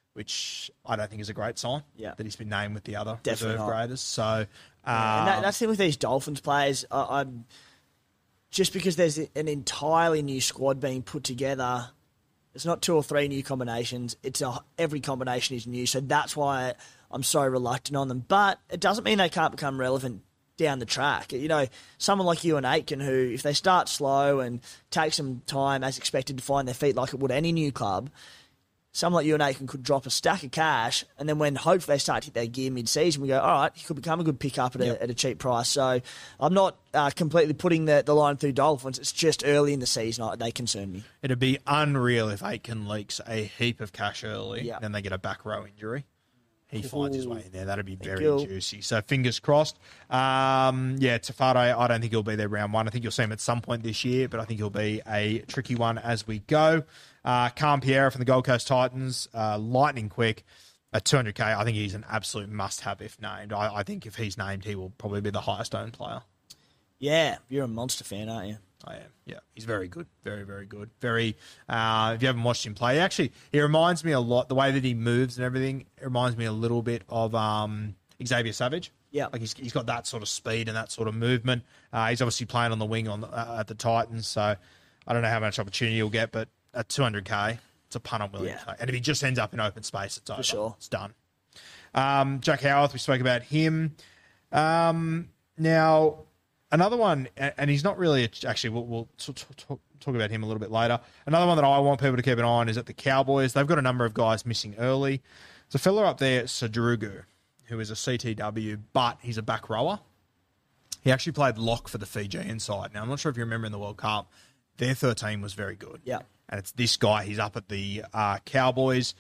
which I don't think is a great sign Yeah. that he's been named with the other Definitely reserve not. graders. So, uh, Yeah, and that, that's the thing with these Dolphins players. I, I'm just because there's an entirely new squad being put together. It's not two or three new combinations. It's a, every combination is new. So that's why I'm so reluctant on them. But it doesn't mean they can't become relevant down the track. You know, someone like Ewan Aitken, who, if they start slow and take some time as expected to find their feet like it would any new club, someone like Ewan Aitken could drop a stack of cash, and then when hopefully they start to hit their gear mid-season, we go, all right, he could become a good pick-up at, Yep. a, at a cheap price. So I'm not uh, completely putting the, the line through Dolphins. It's just early in the season. I, they concern me. it'd be unreal if Aitken leaks a heap of cash early, Yeah. then they get a back row injury. He finds his way in there. That'd be very you. juicy. So fingers crossed. Um, yeah, Tafado, I don't think he'll be there round one. I think you'll see him at some point this year, but I think he'll be a tricky one as we go. Uh, Cam Piera from the Gold Coast Titans, uh, lightning quick at two hundred K. I think he's an absolute must-have if named. I, I think if he's named, he will probably be the highest owned player. Yeah, you're a monster fan, aren't you? I am, yeah. He's very good. Very, very good. Very, uh, if you haven't watched him play, actually, he reminds me a lot, the way that he moves and everything, it reminds me a little bit of um, Xavier Savage. Yeah. Like he's, he's got that sort of speed and that sort of movement. Uh, he's obviously playing on the wing on the, uh, at the Titans, so I don't know how much opportunity he'll get, but at two hundred K, it's a punt I'm willing Yeah. to take. And if he just ends up in open space, it's over. sure. It's done. Um, Jack Howarth, we spoke about him. Um, now, another one, a- and he's not really, a, actually, we'll, we'll t- t- talk, talk about him a little bit later. Another one that I want people to keep an eye on is at the Cowboys. They've got a number of guys missing early. There's a fella up there, Sadrugu, who is a C T W, but he's a back rower. He actually played lock for the Fijian side. Now, I'm not sure if you remember in the World Cup, their thirteen was very good. Yeah. And it's this guy, he's up at the uh, Cowboys.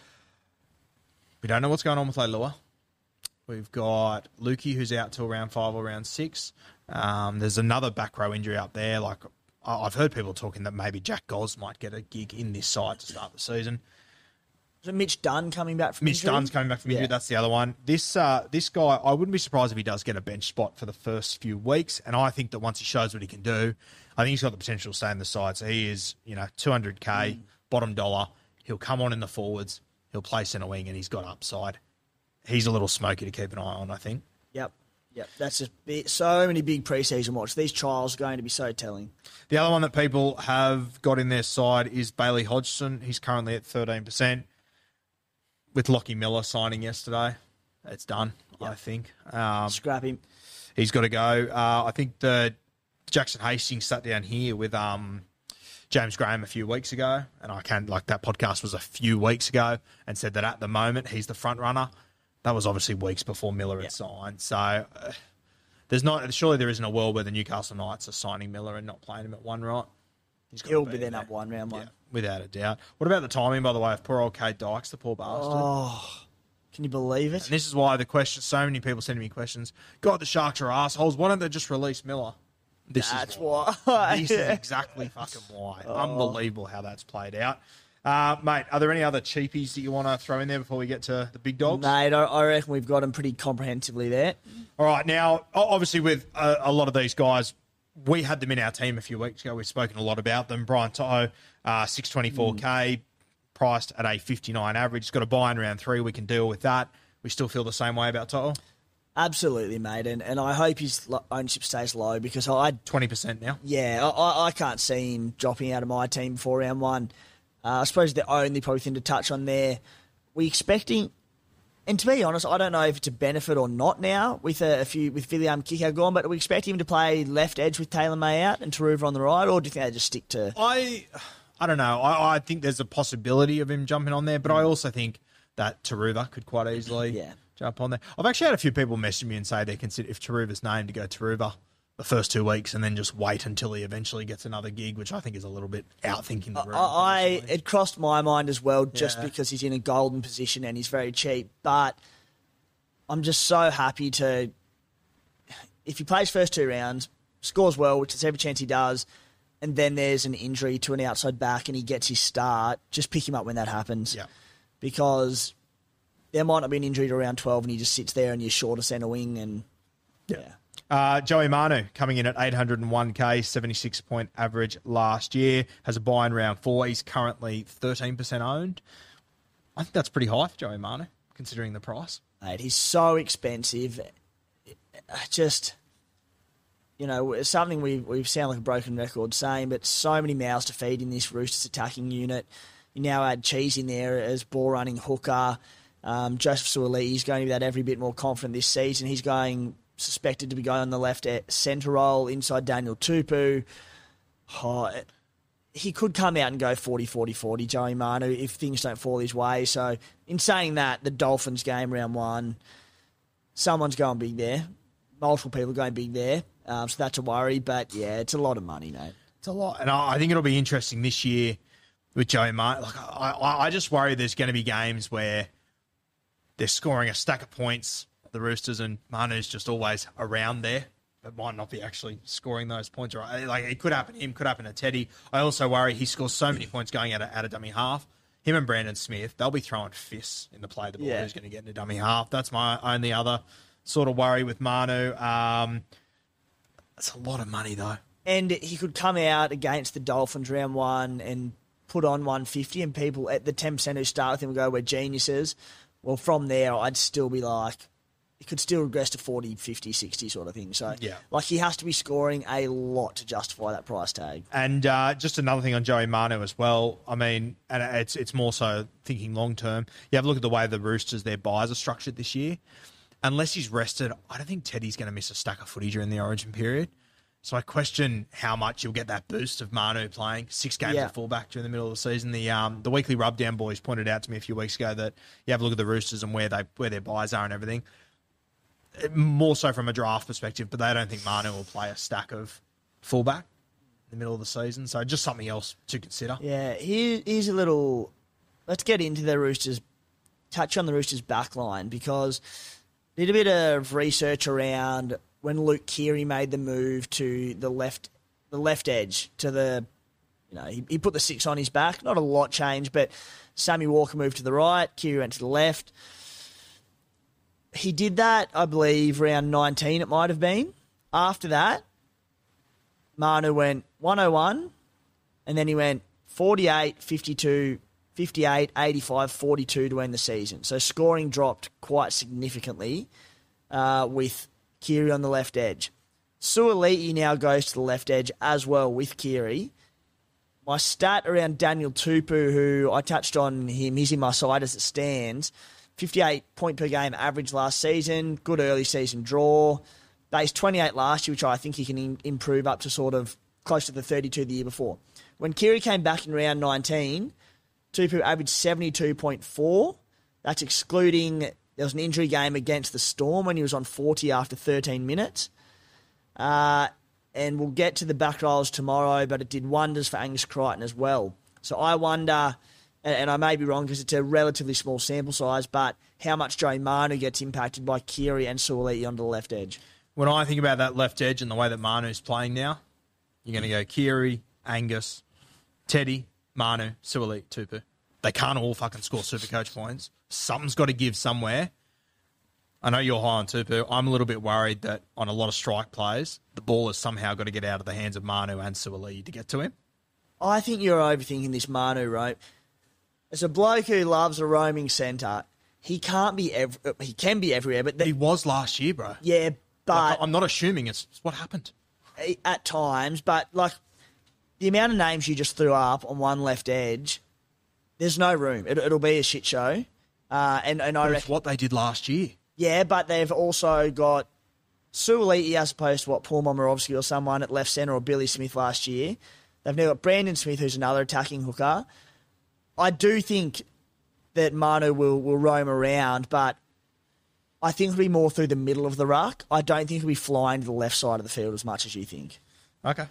We don't know what's going on with Leilua. We've got Lukey, who's out till round five or round six. Um, there's another back row injury up there. Like I- I've heard people talking that maybe Jack Goz might get a gig in this side to start the season. Is it Mitch Dunn coming back from Mitch injury? Dunn's coming back from injury. Yeah. That's the other one. This uh, this guy, I wouldn't be surprised if he does get a bench spot for the first few weeks. And I think that once he shows what he can do, I think he's got the potential to stay in the side. So he is, you know, two hundred K, Mm. bottom dollar. He'll come on in the forwards. He'll play centre wing, and he's got upside. He's a little smoky to keep an eye on, I think. Yep. Yep. That's just big, so many big preseason watch. These trials are going to be so telling. The other one that people have got in their side is Bailey Hodgson. He's currently at thirteen percent. With Lockie Miller signing yesterday, it's done, I think. Um, Scrap him. He's got to go. Uh, I think the Jackson Hastings sat down here with um, James Graham a few weeks ago, and I can like that podcast was a few weeks ago, and said that at the moment he's the front runner. That was obviously weeks before Miller had Yeah. signed. So uh, there's not surely there isn't a world where the Newcastle Knights are signing Miller and not playing him at one, right? He's got He'll to be then there. up one, round one. Yeah, without a doubt. What about the timing, by the way, of poor old Kate Dykes, the poor bastard? Oh, can you believe it? And this is why the question, so many people sending me questions. God, the Sharks are assholes. Why don't they just release Miller? This That's is why. why. This is exactly fucking why. Unbelievable how that's played out. Uh, mate, are there any other cheapies that you want to throw in there before we get to the big dogs? Mate, I, I reckon we've got them pretty comprehensively there. All right, now, o- obviously with a, a lot of these guys, we had them in our team a few weeks ago. We've spoken a lot about them. Brian Toto, uh, six twenty-four K, priced at a fifty-nine average. He's got a buy in round three. We can deal with that. We still feel the same way about Toto? Absolutely, mate. And, and I hope his lo- ownership stays low because I, twenty percent now. yeah, I- I, I can't see him dropping out of my team before round one. Uh, I suppose the only probably thing to touch on there, we expecting, and to be honest, I don't know if it's a benefit or not now with a, a few with William Kiko gone, but do we expect him to play left edge with Taylor May out and Taruva on the right, or do you think they just stick to? I I don't know. I, I think there's a possibility of him jumping on there, but I also think that Taruva could quite easily Yeah. jump on there. I've actually had a few people message me and say they consider if Taruva's named to go Taruva the first two weeks and then just wait until he eventually gets another gig, which I think is a little bit outthinking the room. I, I personally. it crossed my mind as well, just Yeah. because he's in a golden position and he's very cheap. But I'm just so happy to, if he plays first two rounds, scores well, which there's every chance he does, and then there's an injury to an outside back and he gets his start, just pick him up when that happens. Yeah. Because there might not be an injury to round twelve and he just sits there and you're short a centre wing and yeah. Uh, Joey Manu coming in at eight hundred one K, seventy-six point average last year, has a buy in round four. He's currently thirteen percent owned. I think that's pretty high for Joey Manu, considering the price. Mate, he's so expensive. Just, you know, it's something we we sound like a broken record saying, but so many mouths to feed in this Roosters attacking unit. You now add Cheese in there as ball-running hooker. Um, Joseph Suaalii is going to be that every bit more confident this season. He's going suspected to be going on the left centre role inside Daniel Tupu. Oh, he could come out and go forty forty forty, Joey Manu, if things don't fall his way. So, in saying that, the Dolphins game round one, someone's going big there. Multiple people going big there. Um, so that's a worry. But, yeah, it's a lot of money, mate. It's a lot. And I think it'll be interesting this year with Joey Manu. Like, I, I just worry there's going to be games where they're scoring a stack of points, the Roosters, and Manu's just always around there. It might not be actually scoring those points. Right? Like, it could happen to him, could happen to Teddy. I also worry he scores so many points going out of, out of dummy half. Him and Brandon Smith, they'll be throwing fists in the play the ball Yeah. who's going to get into dummy half. That's my only other sort of worry with Manu. Um, that's a lot of money, though. And he could come out against the Dolphins round one and put on one fifty, and people at the ten percent who start with him will go, we're geniuses. Well, from there, I'd still be like, it could still regress to forty, fifty, sixty sort of thing. So, Yeah. like, he has to be scoring a lot to justify that price tag. And uh, just another thing on Joey Manu as well. I mean, and it's it's more so thinking long term. You have a look at the way the Roosters, their buys are structured this year. Unless he's rested, I don't think Teddy's going to miss a stack of footy during the Origin period. So I question how much you'll get that boost of Manu playing six games Yeah. at fullback during the middle of the season. The um, the weekly rubdown boys pointed out to me a few weeks ago that you have a look at the Roosters and where they where their buys are and everything. More so from a draft perspective, but they don't think Manu will play a stack of fullback in the middle of the season. So just something else to consider. Yeah, here, here's a little... Let's get into the Roosters, touch on the Roosters back line, because I did a bit of research around when Luke Keary made the move to the left the left edge, to the... You know, he, he put the six on his back. Not a lot changed, but Sammy Walker moved to the right, Keary went to the left. He did that, I believe, round nineteen it might have been. After that, Manu went one oh one, and then he went forty-eight, fifty-two, fifty-eight, eighty-five, forty-two to end the season. So scoring dropped quite significantly uh, with Keary on the left edge. Suaalii now goes to the left edge as well with Keary. My stat around Daniel Tupu, who I touched on him, he's in my side as it stands. fifty-eight point per game average last season, good early season draw. Base twenty-eight last year, which I think he can in- improve up to sort of close to the thirty-two the year before. When Keary came back in round nineteen, Tupu averaged seventy-two point four. That's excluding, there was an injury game against the Storm when he was on forty after thirteen minutes. Uh, and we'll get to the back rows tomorrow, but it did wonders for Angus Crichton as well. So I wonder... And I may be wrong because it's a relatively small sample size, but how much Joey Manu gets impacted by Keary and Suaalii onto the left edge. When I think about that left edge and the way that Manu's playing now, you're going to go Keary, Angus, Teddy, Manu, Suaalii, Tupu. They can't all fucking score Supercoach points. Something's got to give somewhere. I know you're high on Tupu. I'm a little bit worried that on a lot of strike plays, the ball has somehow got to get out of the hands of Manu and Suaalii to get to him. I think you're overthinking this Manu, right? As a bloke who loves a roaming centre, he can't be ev- he can be everywhere, but the, He was last year, bro. yeah, but Like, I'm not assuming it's what happened. at times, but like the amount of names you just threw up on one left edge, there's no room. It, it'll be a shit show, uh, and and I But reckon it's what they did last year. yeah, but they've also got Suaalii as opposed to what Paul Momirovski or someone at left centre or Billy Smith last year. They've now got Brandon Smith, who's another attacking hooker. I do think that Manu will, will roam around, but I think it'll be more through the middle of the ruck. I don't think he'll be flying to the left side of the field as much as you think. Okay.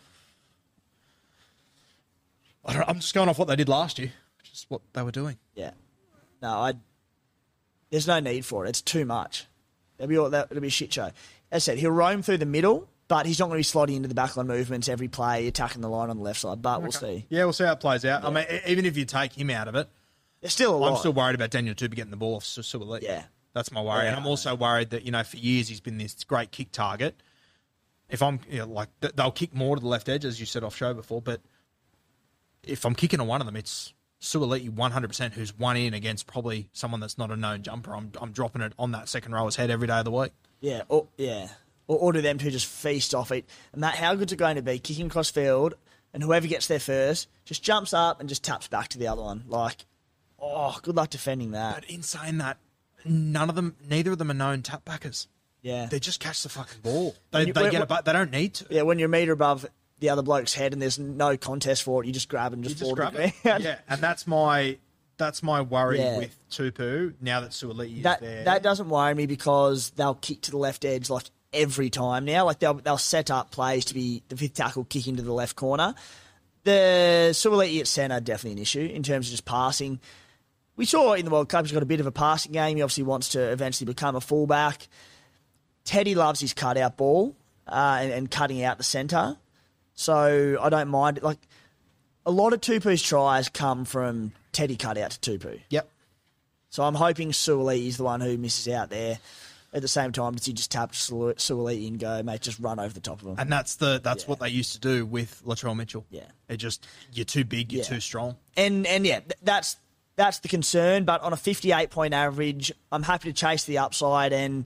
I don't, I'm just going off what they did last year, which is what they were doing. Yeah. No, I. There's no need for it. It's too much. It'll be, all, it'll be a shit show. As I said, he'll roam through the middle, but he's not going to be slotting into the backline movements every play, attacking the line on the left side. But we'll see. Yeah, we'll see how it plays out. I mean, e- even if you take him out of it, There's still a lot. I'm still worried about Daniel Tupu getting the ball off Suaalii. Yeah. That's my worry. Yeah. And I'm also worried that, you know, for years he's been this great kick target. If I'm, you know, like, th- they'll kick more to the left edge, as you said off show before, but if I'm kicking on one of them, it's Suoliti one hundred percent, who's one in against probably someone that's not a known jumper. I'm I'm dropping it on that second rower's head every day of the week. Yeah, or, yeah. Or, or do them two just feast off it. And Matt, how good's it going to be kicking across field, and whoever gets there first just jumps up and just taps back to the other one? Like, oh, good luck defending that. But in saying that, none of them, neither of them are known tap backers. Yeah. They just catch the fucking ball. They, you- they when- get a but they don't need to. Yeah, when you're a metre above the other bloke's head and there's no contest for it, you just grab and You just just fall to grab the it. ground. Yeah, and that's my that's my worry Yeah. with Tupu now that Suoliti is That there. that doesn't worry me because they'll kick to the left edge like every time now. Like they'll they'll set up plays to be the fifth tackle kicking to the left corner. The Suoliti at centre definitely an issue in terms of just passing. We saw in the World Cup he's got a bit of a passing game. He obviously wants to eventually become a fullback. Teddy loves his cutout ball uh, and, and cutting out the centre, so I don't mind it. Like a lot of Tupu's tries come from Teddy cutout to Tupu. Yep. So I'm hoping Suoliti is the one who misses out there. At the same time, does he just tap Suoliti and go, mate, just run over the top of him? And that's the that's Yeah. what they used to do with Latrell Mitchell. Yeah. It just you're too big, you're Yeah. too strong. And and yeah, th- that's that's the concern. But on a fifty-eight point average, I'm happy to chase the upside. And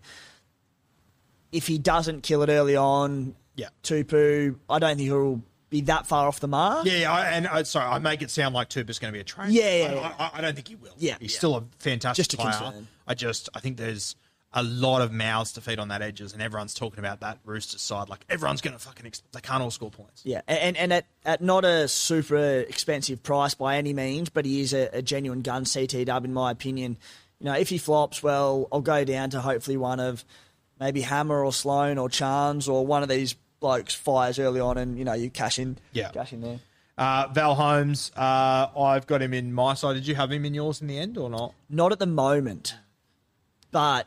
if he doesn't kill it early on, Yeah. Tupu, I don't think he'll be that far off the mark. Yeah, I, and I, sorry, I make it sound like Tupu's going to be a trainer. Yeah, yeah, I, yeah. I, I don't think he will. Yeah, he's yeah. still a fantastic Just a player. concern. I just, I think there's a lot of mouths to feed on that edges, and everyone's talking about that Roosters side. Like everyone's going to fucking, ex- they can't all score points. Yeah, and and at, at not a super expensive price by any means, but he is a, a genuine gun C T dub in my opinion. You know, if he flops, well, I'll go down to hopefully one of maybe Hammer or Sloan or Chance or one of these blokes fires early on, and you know you cash in, Yeah. cash in there. Uh, Val Holmes, uh, I've got him in my side. Did you have him in yours in the end or not? Not at the moment, but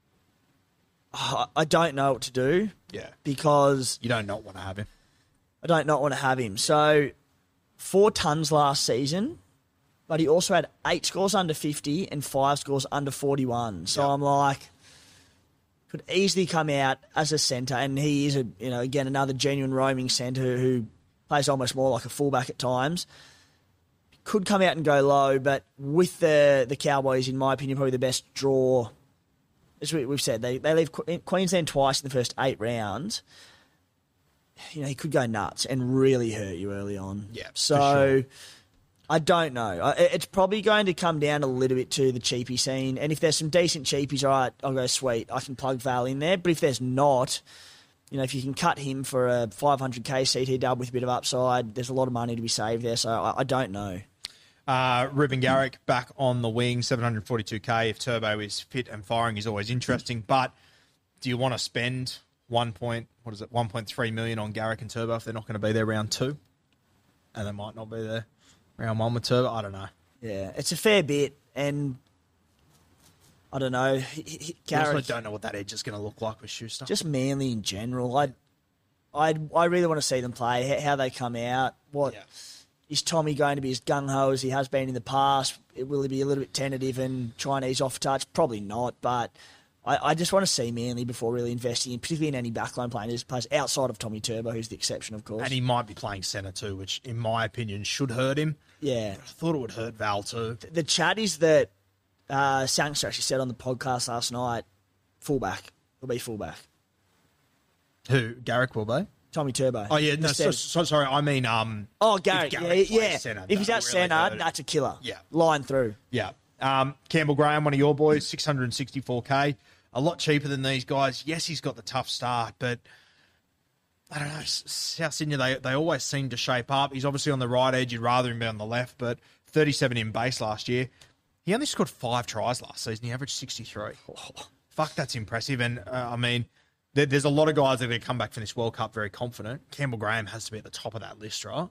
uh, I don't know what to do Yeah. because You don't not want to have him. I don't not want to have him. So four tons last season, but he also had eight scores under fifty and five scores under forty-one. So Yep. I'm like, could easily come out as a centre, and he is a you know again another genuine roaming centre who plays almost more like a fullback at times. Could come out and go low, but with the the Cowboys, in my opinion, probably the best draw. As we, we've said, they they leave Qu- Queensland twice in the first eight rounds. You know, he could go nuts and really hurt you early on. Yeah, for So sure. I don't know. I- It's probably going to come down a little bit to the cheapie scene. And if there's some decent cheapies, all right, I'll go sweet. I can plug Val in there. But if there's not, you know, if you can cut him for a five hundred K C T dub with a bit of upside, there's a lot of money to be saved there. So I, I don't know. Uh, Ruben Garrick back on the wing, seven hundred forty-two K. If Turbo is fit and firing, is always interesting. But do you want to spend one point, what is it, one point three million on Garrick and Turbo if they're not going to be there round two, and they might not be there round one with Turbo? I don't know. Yeah, it's a fair bit, and I don't know. He, he, I also Garrick, don't know what that edge is going to look like with Schuster. just Manly in general. I, I, I really want to see them play. How, how they come out. What Yeah. is Tommy going to be as gung ho as he has been in the past? Will he be a little bit tentative and Chinese off touch? Probably not. But I, I just want to see Manly before really investing, in, particularly in any backline players, players outside of Tommy Turbo, who's the exception, of course. And he might be playing centre too, which in my opinion should hurt him. yeah. I thought it would hurt Val too. The chat is that uh, Sangster actually said on the podcast last night, fullback. He'll be fullback. Who? Garrick will be? Tommy Turbo. Oh, yeah. No, Just so, said- so, sorry. I mean, um, oh, Garrett. if Yeah, Garrick plays yeah. centre, if he's that at really centre, hurt him. that's a killer. Yeah. Line through. yeah. Um, Campbell Graham, one of your boys, six hundred sixty-four K. A lot cheaper than these guys. Yes, he's got the tough start, but I don't know. S- South Sydney, they, they always seem to shape up. He's obviously on the right edge. You'd rather him be on the left, but thirty-seven in base last year. He only scored five tries last season. He averaged sixty-three. Fuck, that's impressive. And, uh, I mean, there, there's a lot of guys that are going to come back from this World Cup very confident. Campbell Graham has to be at the top of that list, right?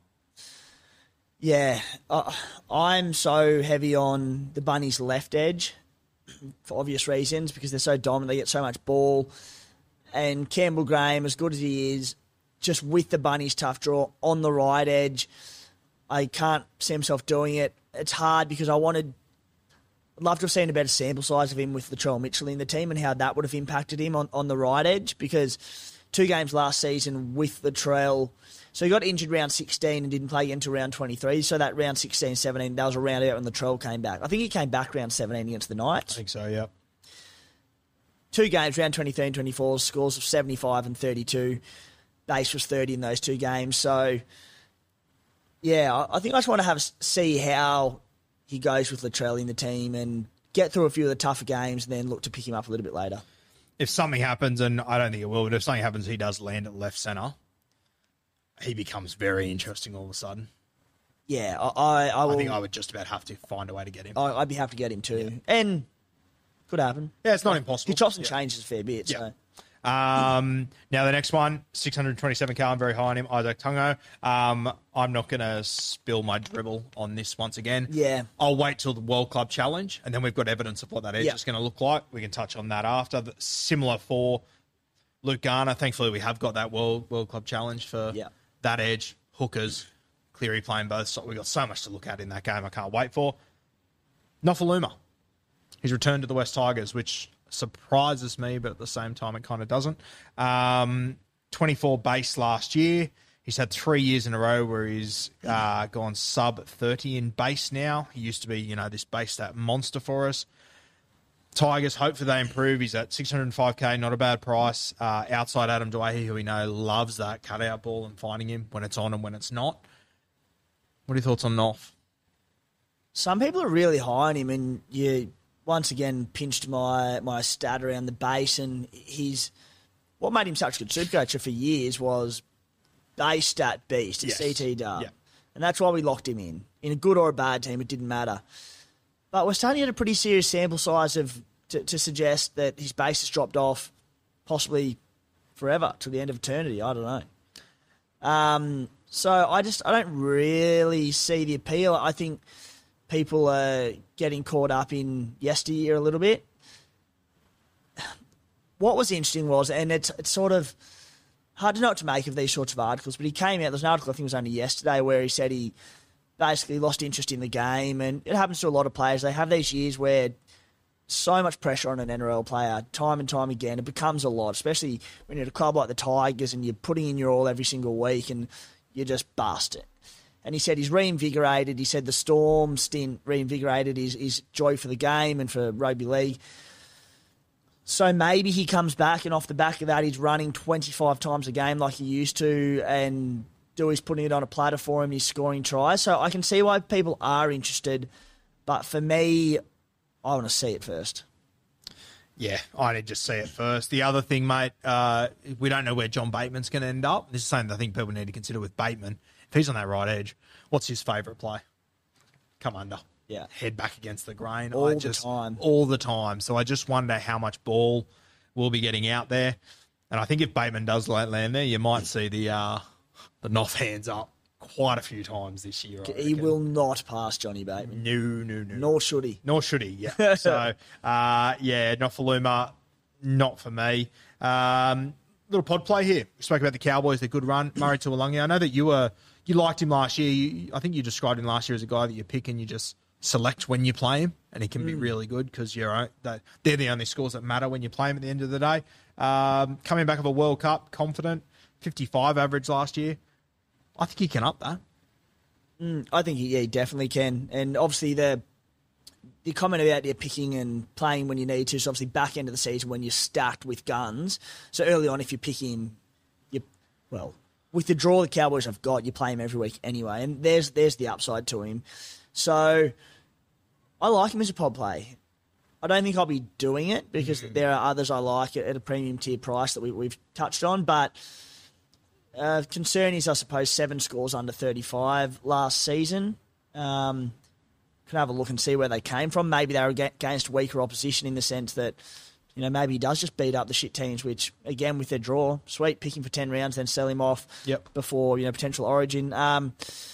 Yeah. Uh, I'm so heavy on the Bunnies' left edge for obvious reasons because they're so dominant. They get so much ball. And Campbell Graham, as good as he is, just with the Bunnies' tough draw on the right edge, I can't see himself doing it. It's hard because I wanted... I'd love to have seen a better sample size of him with Latrell Mitchell in the team and how that would have impacted him on, on the right edge because two games last season with Latrell. So he got injured round sixteen and didn't play again until round twenty-three. So that round sixteen, seventeen, that was a round out when Latrell came back. I think he came back round seventeen against the Knights. I think so, yeah. Two games, round twenty-three and twenty-four, scores of seventy-five and thirty-two. Base was thirty in those two games. So, yeah, I think I just want to have see how he goes with Latrell in the team and get through a few of the tougher games and then look to pick him up a little bit later. If something happens, and I don't think it will, but if something happens, he does land at left centre, he becomes very interesting all of a sudden. Yeah, I I, I, will, I think I would just about have to find a way to get him. I, I'd be happy to get him too. Yeah. And could happen. Yeah, it's not impossible. He chops and yeah. changes a fair bit. Yeah. So. Um, now, the next one, six hundred twenty-seven K, I'm very high on him, Isaac Tungo. Um, I'm not going to spill my dribble on this once again. Yeah. I'll wait till the World Club Challenge, and then we've got evidence of what that edge yeah. is going to look like. We can touch on that after. But similar for Luke Garner. Thankfully, we have got that World World Club Challenge for yeah. that edge. Hookers, Cleary playing both. So we've got so much to look at in that game I can't wait for. Nofaluma. He's returned to the West Tigers, which surprises me, but at the same time it kind of doesn't. Um, twenty-four base last year. He's had three years in a row where he's uh, gone sub thirty in base now. He used to be, you know, this base stat monster for us. Tigers, hopefully they improve. He's at six hundred five K, not a bad price. Uh, outside Adam Dwyer, who we know loves that cutout ball and finding him when it's on and when it's not. What are your thoughts on Noff? Some people are really high on him, and you once again pinched my, my stat around the base, and he's what made him such a good supercoach for years was base stat beast, yes. C T dub. Yeah. And that's why we locked him in. In a good or a bad team, it didn't matter. But we're starting to get a pretty serious sample size of to, to suggest that his base has dropped off possibly forever to the end of eternity. I don't know. Um, so I just I don't really see the appeal. I think people are getting caught up in yesteryear a little bit. What was interesting was, and it's it's sort of hard to know what to make of these sorts of articles, but he came out, there's an article I think it was only yesterday where he said he basically lost interest in the game, and it happens to a lot of players. They have these years where so much pressure on an N R L player, time and time again, it becomes a lot, especially when you're at a club like the Tigers and you're putting in your all every single week and you just bust it. And he said he's reinvigorated. He said the Storm stint reinvigorated his, his joy for the game and for rugby league. So maybe he comes back, and off the back of that, he's running twenty-five times a game like he used to, and Dewey's putting it on a platter for him. He's scoring tries. So I can see why people are interested. But for me, I want to see it first. Yeah, I need to see it first. The other thing, mate, uh, we don't know where John Bateman's going to end up. This is something I think people need to consider with Bateman. If he's on that right edge, what's his favourite play? Come under. Yeah. Head back against the grain. All I the just, time. All the time. So I just wonder how much ball we'll be getting out there. And I think if Bateman does land there, you might see the uh, the Noff hands up quite a few times this year. I He reckon. will not pass Johnny Bateman. No, no, no. Nor should he. Nor should he, yeah. So, uh, yeah, Nofaluma, not for me. Um, little pod play here. We spoke about the Cowboys, their good run. Murray Tuilagi. I know that you were you liked him last year. You, I think you described him last year as a guy that you pick and you just select when you play him, and he can be really good because you're that they're the only scores that matter when you play him at the end of the day. Um, coming back of a World Cup, confident, fifty-five average last year. I think he can up that. Mm, I think he, yeah, he definitely can. And obviously the the comment about you picking and playing when you need to is obviously back end of the season when you're stacked with guns. So early on, if you pick him, you well, with the draw the Cowboys have got, you play him every week anyway. And there's there's the upside to him. So I like him as a pod play. I don't think I'll be doing it because mm. there are others I like at a premium tier price that we, we've touched on. But uh, concern is, I suppose, seven scores under thirty-five last season. Um, can have a look and see where they came from. Maybe they were against weaker opposition in the sense that, you know, maybe he does just beat up the shit teams, which, again, with their draw, sweet, pick him for ten rounds, then sell him off yep. before, you know, potential origin. Um,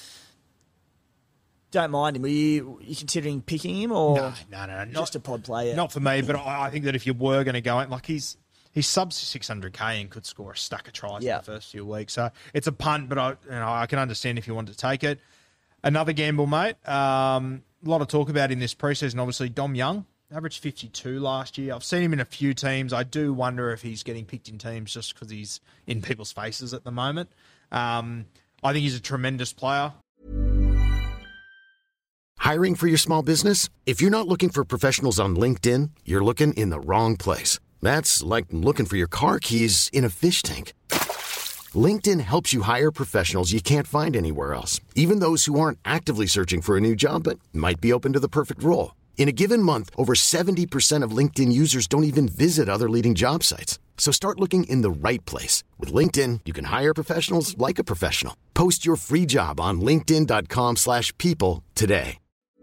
don't mind him. Were you, you considering picking him or no, no, no, no, just not, a pod player? Not for me, but I, I think that if you were going to go in, like he's he's sub six hundred K and could score a stack of tries yeah. in the first few weeks. So it's a punt, but I, you know, I can understand if you want to take it. Another gamble, mate. Um, a lot of talk about in this preseason, obviously, Dom Young. averaged fifty-two last year. I've seen him in a few teams. I do wonder if he's getting picked in teams just because he's in people's faces at the moment. Um, I think he's a tremendous player. Hiring for your small business? If you're not looking for professionals on LinkedIn, you're looking in the wrong place. That's like looking for your car keys in a fish tank. LinkedIn helps you hire professionals you can't find anywhere else, even those who aren't actively searching for a new job but might be open to the perfect role. In a given month, over seventy percent of LinkedIn users don't even visit other leading job sites. So start looking in the right place. With LinkedIn, you can hire professionals like a professional. Post your free job on linkedin.com slash people today.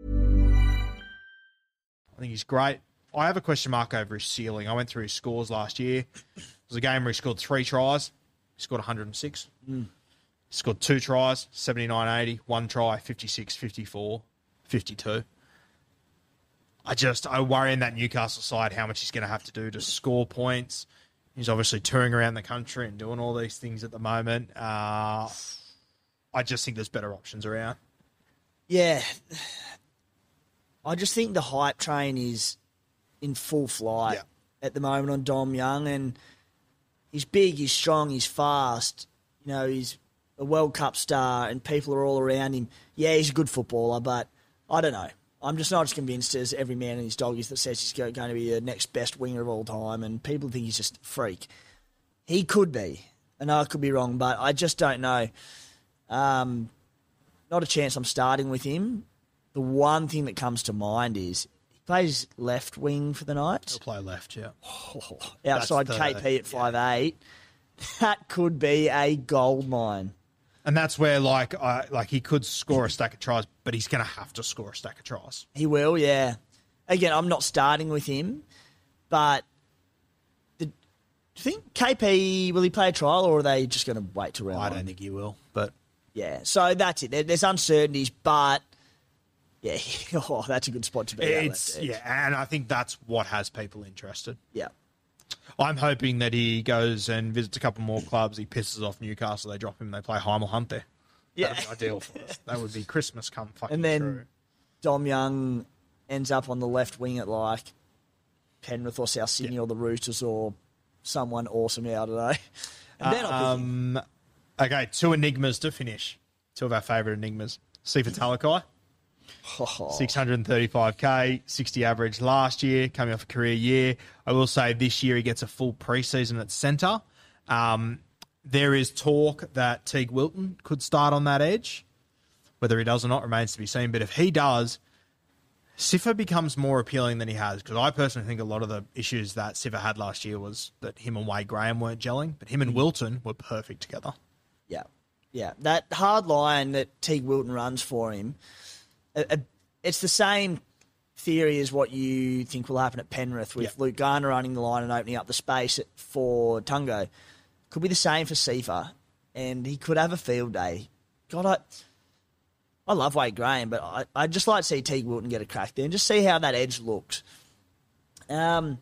I think he's great. I have a question mark over his ceiling. I went through his scores last year. It was a game where he scored three tries. He scored one hundred six. Mm. He scored two tries, seventy-nine eighty. One try, fifty-six fifty-four, fifty-two. I just, I worry in that Newcastle side how much he's going to have to do to score points. He's obviously touring around the country and doing all these things at the moment. Uh, I just think there's better options around. Yeah. I just think the hype train is in full flight yeah. at the moment on Dom Young, and he's big, he's strong, he's fast. You know, he's a World Cup star, and people are all around him. Yeah, he's a good footballer, but I don't know. I'm just not as convinced as every man and his dog is that says he's going to be the next best winger of all time, and people think he's just a freak. He could be. I know I could be wrong, but I just don't know. Um, not a chance I'm starting with him. The one thing that comes to mind is he plays left wing for the Knights. He'll play left, yeah. Oh, outside the, K P at five eight. Yeah. That could be a gold mine. And that's where, like, uh, like he could score a stack of tries, but he's going to have to score a stack of tries. He will, yeah. Again, I'm not starting with him, but the, do you think K P, will he play a trial, or are they just going to wait till round I one? don't think he will, but... Yeah, so that's it. There, there's uncertainties, but... Yeah, oh, that's a good spot to be at. It's, yeah, and I think that's what has people interested. Yeah. I'm hoping that he goes and visits a couple more clubs. He pisses off Newcastle. They drop him. They play Heimel Hunt there. Yeah. That would be ideal for us. That would be Christmas come fucking And then true. Dom Young ends up on the left wing at like Penrith or South Sydney yeah. or the Roosters or someone awesome. Yeah, I don't know. And then um, okay, two enigmas to finish. Two of our favourite enigmas. Sifa Talakai. Oh. six hundred thirty-five K, sixty average last year, coming off a career year. I will say this year he gets a full preseason at centre. Um, there is talk that Teague Wilton could start on that edge. Whether he does or not remains to be seen. But if he does, Sifa becomes more appealing than he has, because I personally think a lot of the issues that Sifa had last year was that him and Wade Graham weren't gelling, but him and Wilton were perfect together. Yeah, yeah. That hard line that Teague Wilton runs for him, it's the same theory as what you think will happen at Penrith with yep. Luke Garner running the line and opening up the space for Tungo. Could be the same for Sifa, and he could have a field day. God, I, I love Wade Graham, but I, I'd just like to see Teague Wilton get a crack there and just see how that edge looks. Um,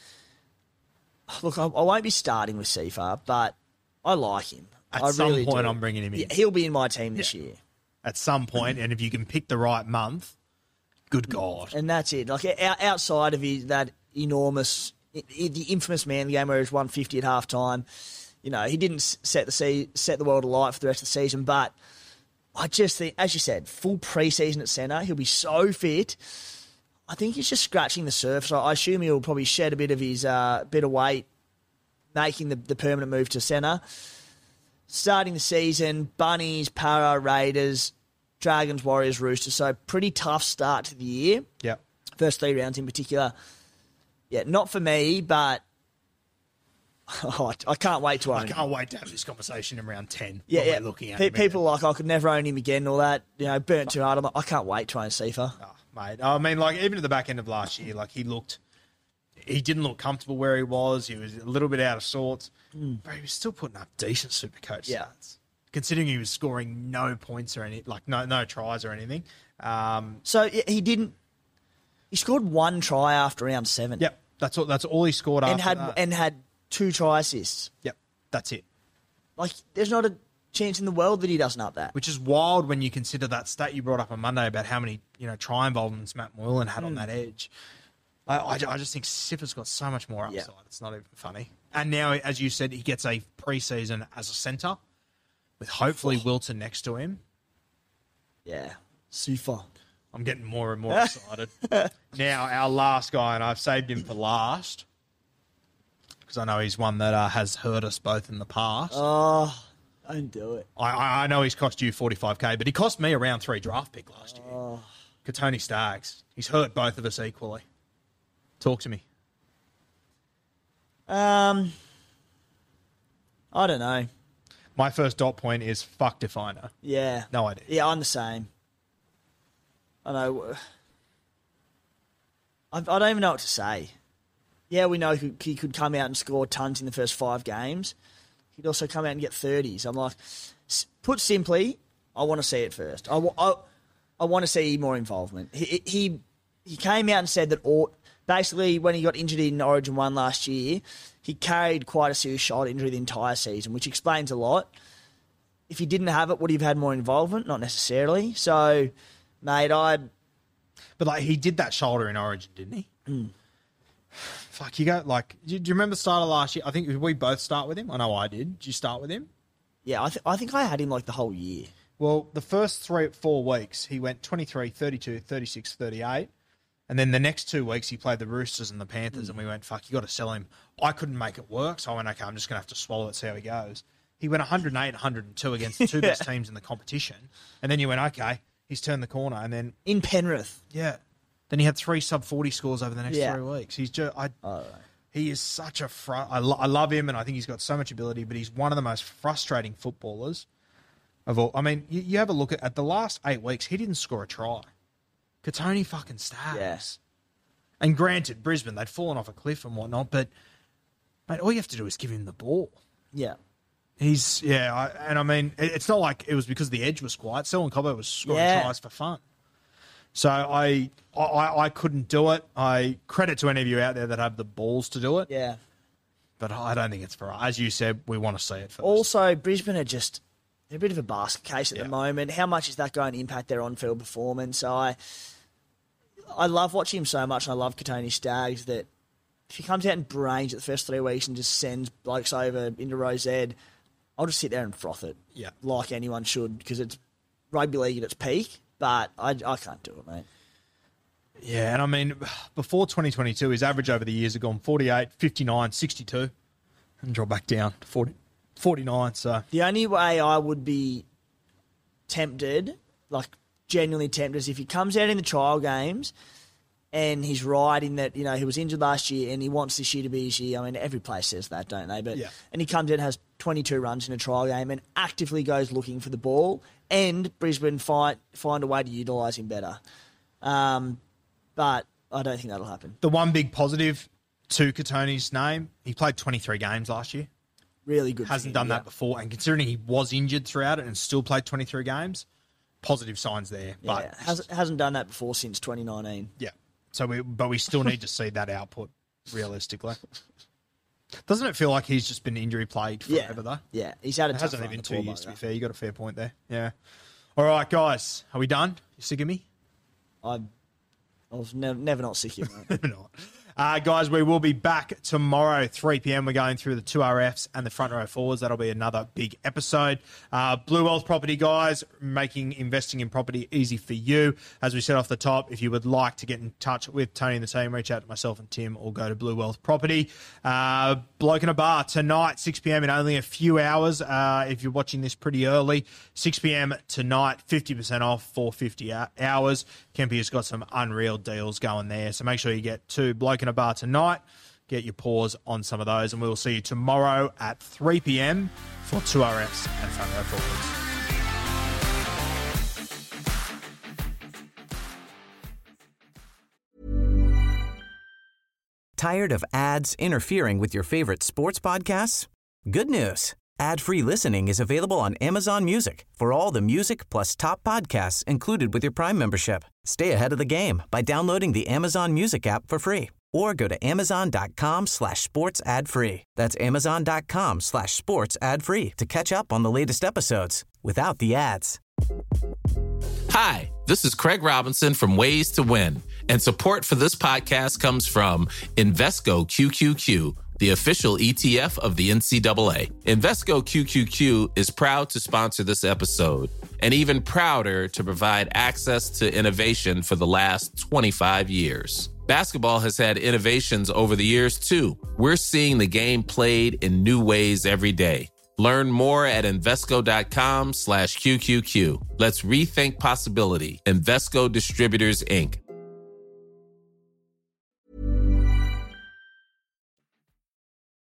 look, I, I won't be starting with Sifa, but I like him. At I some really point, do. I'm bringing him in. Yeah, he'll be in my team this yeah. year. At some point, and if you can pick the right month, good God. And that's it. Like outside of his, that enormous, the infamous man game where he was one fifty at half time, you know, he didn't set the se- set the world alight for the rest of the season. But I just think, as you said, full preseason at centre, he'll be so fit. I think he's just scratching the surface. I assume he'll probably shed a bit of his uh, bit of weight, making the, the permanent move to centre. Starting the season, Bunnies, Para, Raiders, Dragons, Warriors, Roosters. So pretty tough start to the year. Yeah. First three rounds in particular. Yeah, not for me, but oh, I can't wait to own I him. can't wait to have this conversation in round ten. Yeah, yeah. We're looking at Pe- him people are like, I could never own him again and all that. You know, burnt too hard. I'm like, I can't wait to own Sifa. Oh, mate. I mean, like, even at the back end of last year, like, he looked... He didn't look comfortable where he was. He was a little bit out of sorts. Mm. But he was still putting up decent Supercoach yeah. stats. Considering he was scoring no points or any, like no no tries or anything. Um, so he didn't... He scored one try after round seven. Yep. That's all, that's all he scored and after had, that. And had two try assists. Yep. That's it. Like, there's not a chance in the world that he doesn't up that. Which is wild when you consider that stat you brought up on Monday about how many, you know, try involvements Matt Moylan had mm. on that edge. I, I, I just think Sifa's got so much more upside. Yeah. It's not even funny. And now, as you said, he gets a preseason as a centre with hopefully Oh. Wilton next to him. Yeah. Super. I'm getting more and more excited. Now, our last guy, and I've saved him for last because I know he's one that uh, has hurt us both in the past. Oh, don't do it. I, I I know he's cost you forty-five K, but he cost me a round three draft pick last year. Oh. Katoni Staggs. He's hurt both of us equally. Talk to me. Um, I don't know. My first dot point is fucked if I know. Yeah. No idea. Yeah, I'm the same. I know. I, I don't even know what to say. Yeah, we know he, he could come out and score tons in the first five games. He'd also come out and get thirties. I'm like, s- put simply, I want to see it first. I, wa- I, I want to see more involvement. He, he he came out and said that all, basically when he got injured in Origin one last year, he carried quite a serious shoulder injury the entire season, which explains a lot. If he didn't have it, would he have had more involvement? Not necessarily. So, mate, I... But like he did that shoulder in Origin, didn't he? Mm. Fuck, you go like. Do you, do you remember the start of last year? I think we both start with him. I know I did. Did you start with him? Yeah, I, th- I think I had him like the whole year. Well, the first three, four weeks, he went twenty-three, thirty-two, thirty-six, thirty-eight. And then the next two weeks, he played the Roosters and the Panthers, mm. and we went, fuck, you got to sell him. I couldn't make it work, so I went, okay, I'm just going to have to swallow it, see how he goes. He went one hundred eight, one hundred two against the two yeah. best teams in the competition. And then you went, okay, he's turned the corner. And then... In Penrith. Yeah. Then he had three sub forty scores over the next yeah. three weeks. He's just... I, oh. He is such a... Fr- I, lo- I love him, and I think he's got so much ability, but he's one of the most frustrating footballers of all. I mean, you, you have a look at, at the last eight weeks, he didn't score a try. Katoni fucking Staggs. Yes. And granted, Brisbane, they'd fallen off a cliff and whatnot, but, mate, all you have to do is give him the ball. Yeah. He's, yeah, I, and I mean, it, it's not like it was because the edge was quiet. Selwyn Cobbo was scoring yeah. tries for fun. So I, I I couldn't do it. I credit to any of you out there that have the balls to do it. Yeah. But I don't think it's for us. As you said, we want to see it first. Also, Brisbane are just they're a bit of a basket case at yeah. the moment. How much is that going to impact their on-field performance? I I love watching him so much, and I love Katoni Staggs, that if he comes out and brains it the first three weeks and just sends blokes over into Rose Ed, I'll just sit there and froth it. Yeah. Like anyone should, because it's rugby league at its peak. But I, I can't do it, mate. Yeah, and I mean, before twenty twenty-two, his average over the years had gone forty-eight, fifty-nine, sixty-two, and drop back down to forty, forty-nine. So the only way I would be tempted, like genuinely tempted, is if he comes out in the trial games and he's right in that, you know, he was injured last year and he wants this year to be his year. I mean, every place says that, don't they? But yeah. And he comes in and has twenty-two runs in a trial game and actively goes looking for the ball, and Brisbane find, find a way to utilise him better. Um, but I don't think that'll happen. The one big positive to Katoni's name, he played twenty-three games last year. Really good. Hasn't him, done yeah. that before. And considering he was injured throughout it and still played twenty-three games, positive signs there. But yeah, hasn't, hasn't done that before since twenty nineteen. Yeah. So we, but we still need to see that output realistically. Doesn't it feel like he's just been injury plagued forever, yeah. though? Yeah, he's had a It tough hasn't run, even the two poor years, to be bugger. fair. You got a fair point there. Yeah. All right, guys. Are we done? You sick of me? I, I was never, never not sick of him, mate. Never not. Uh, guys, we will be back tomorrow, three p.m. We're going through the two R Fs and the front row forwards. That'll be another big episode. Uh, Blue Wealth Property, guys, making investing in property easy for you. As we said off the top, if you would like to get in touch with Tony and the team, reach out to myself and Tim, or go to Blue Wealth Property. Uh, Bloke in a Bar tonight, six p.m. in only a few hours. Uh, if you're watching this pretty early, six p.m. tonight, fifty percent off for fifty hours. Kempy has got some unreal deals going there. So make sure you get to Bloke in a Bar tonight. Get your paws on some of those. And we will see you tomorrow at three p.m. for two R Fs and front row forwards. Tired of ads interfering with your favorite sports podcasts? Good news. Ad-free listening is available on Amazon Music for all the music plus top podcasts included with your Prime membership. Stay ahead of the game by downloading the Amazon Music app for free or go to amazon.com slash sports ad free. That's amazon.com slash sports ad free to catch up on the latest episodes without the ads. Hi, this is Craig Robinson from Ways to Win, and support for this podcast comes from Invesco Q Q Q, the official E T F of the N C double A. Invesco Q Q Q is proud to sponsor this episode, and even prouder to provide access to innovation for the last twenty-five years. Basketball has had innovations over the years, too. We're seeing the game played in new ways every day. Learn more at Invesco.com slash QQQ. Let's rethink possibility. Invesco Distributors, Incorporated.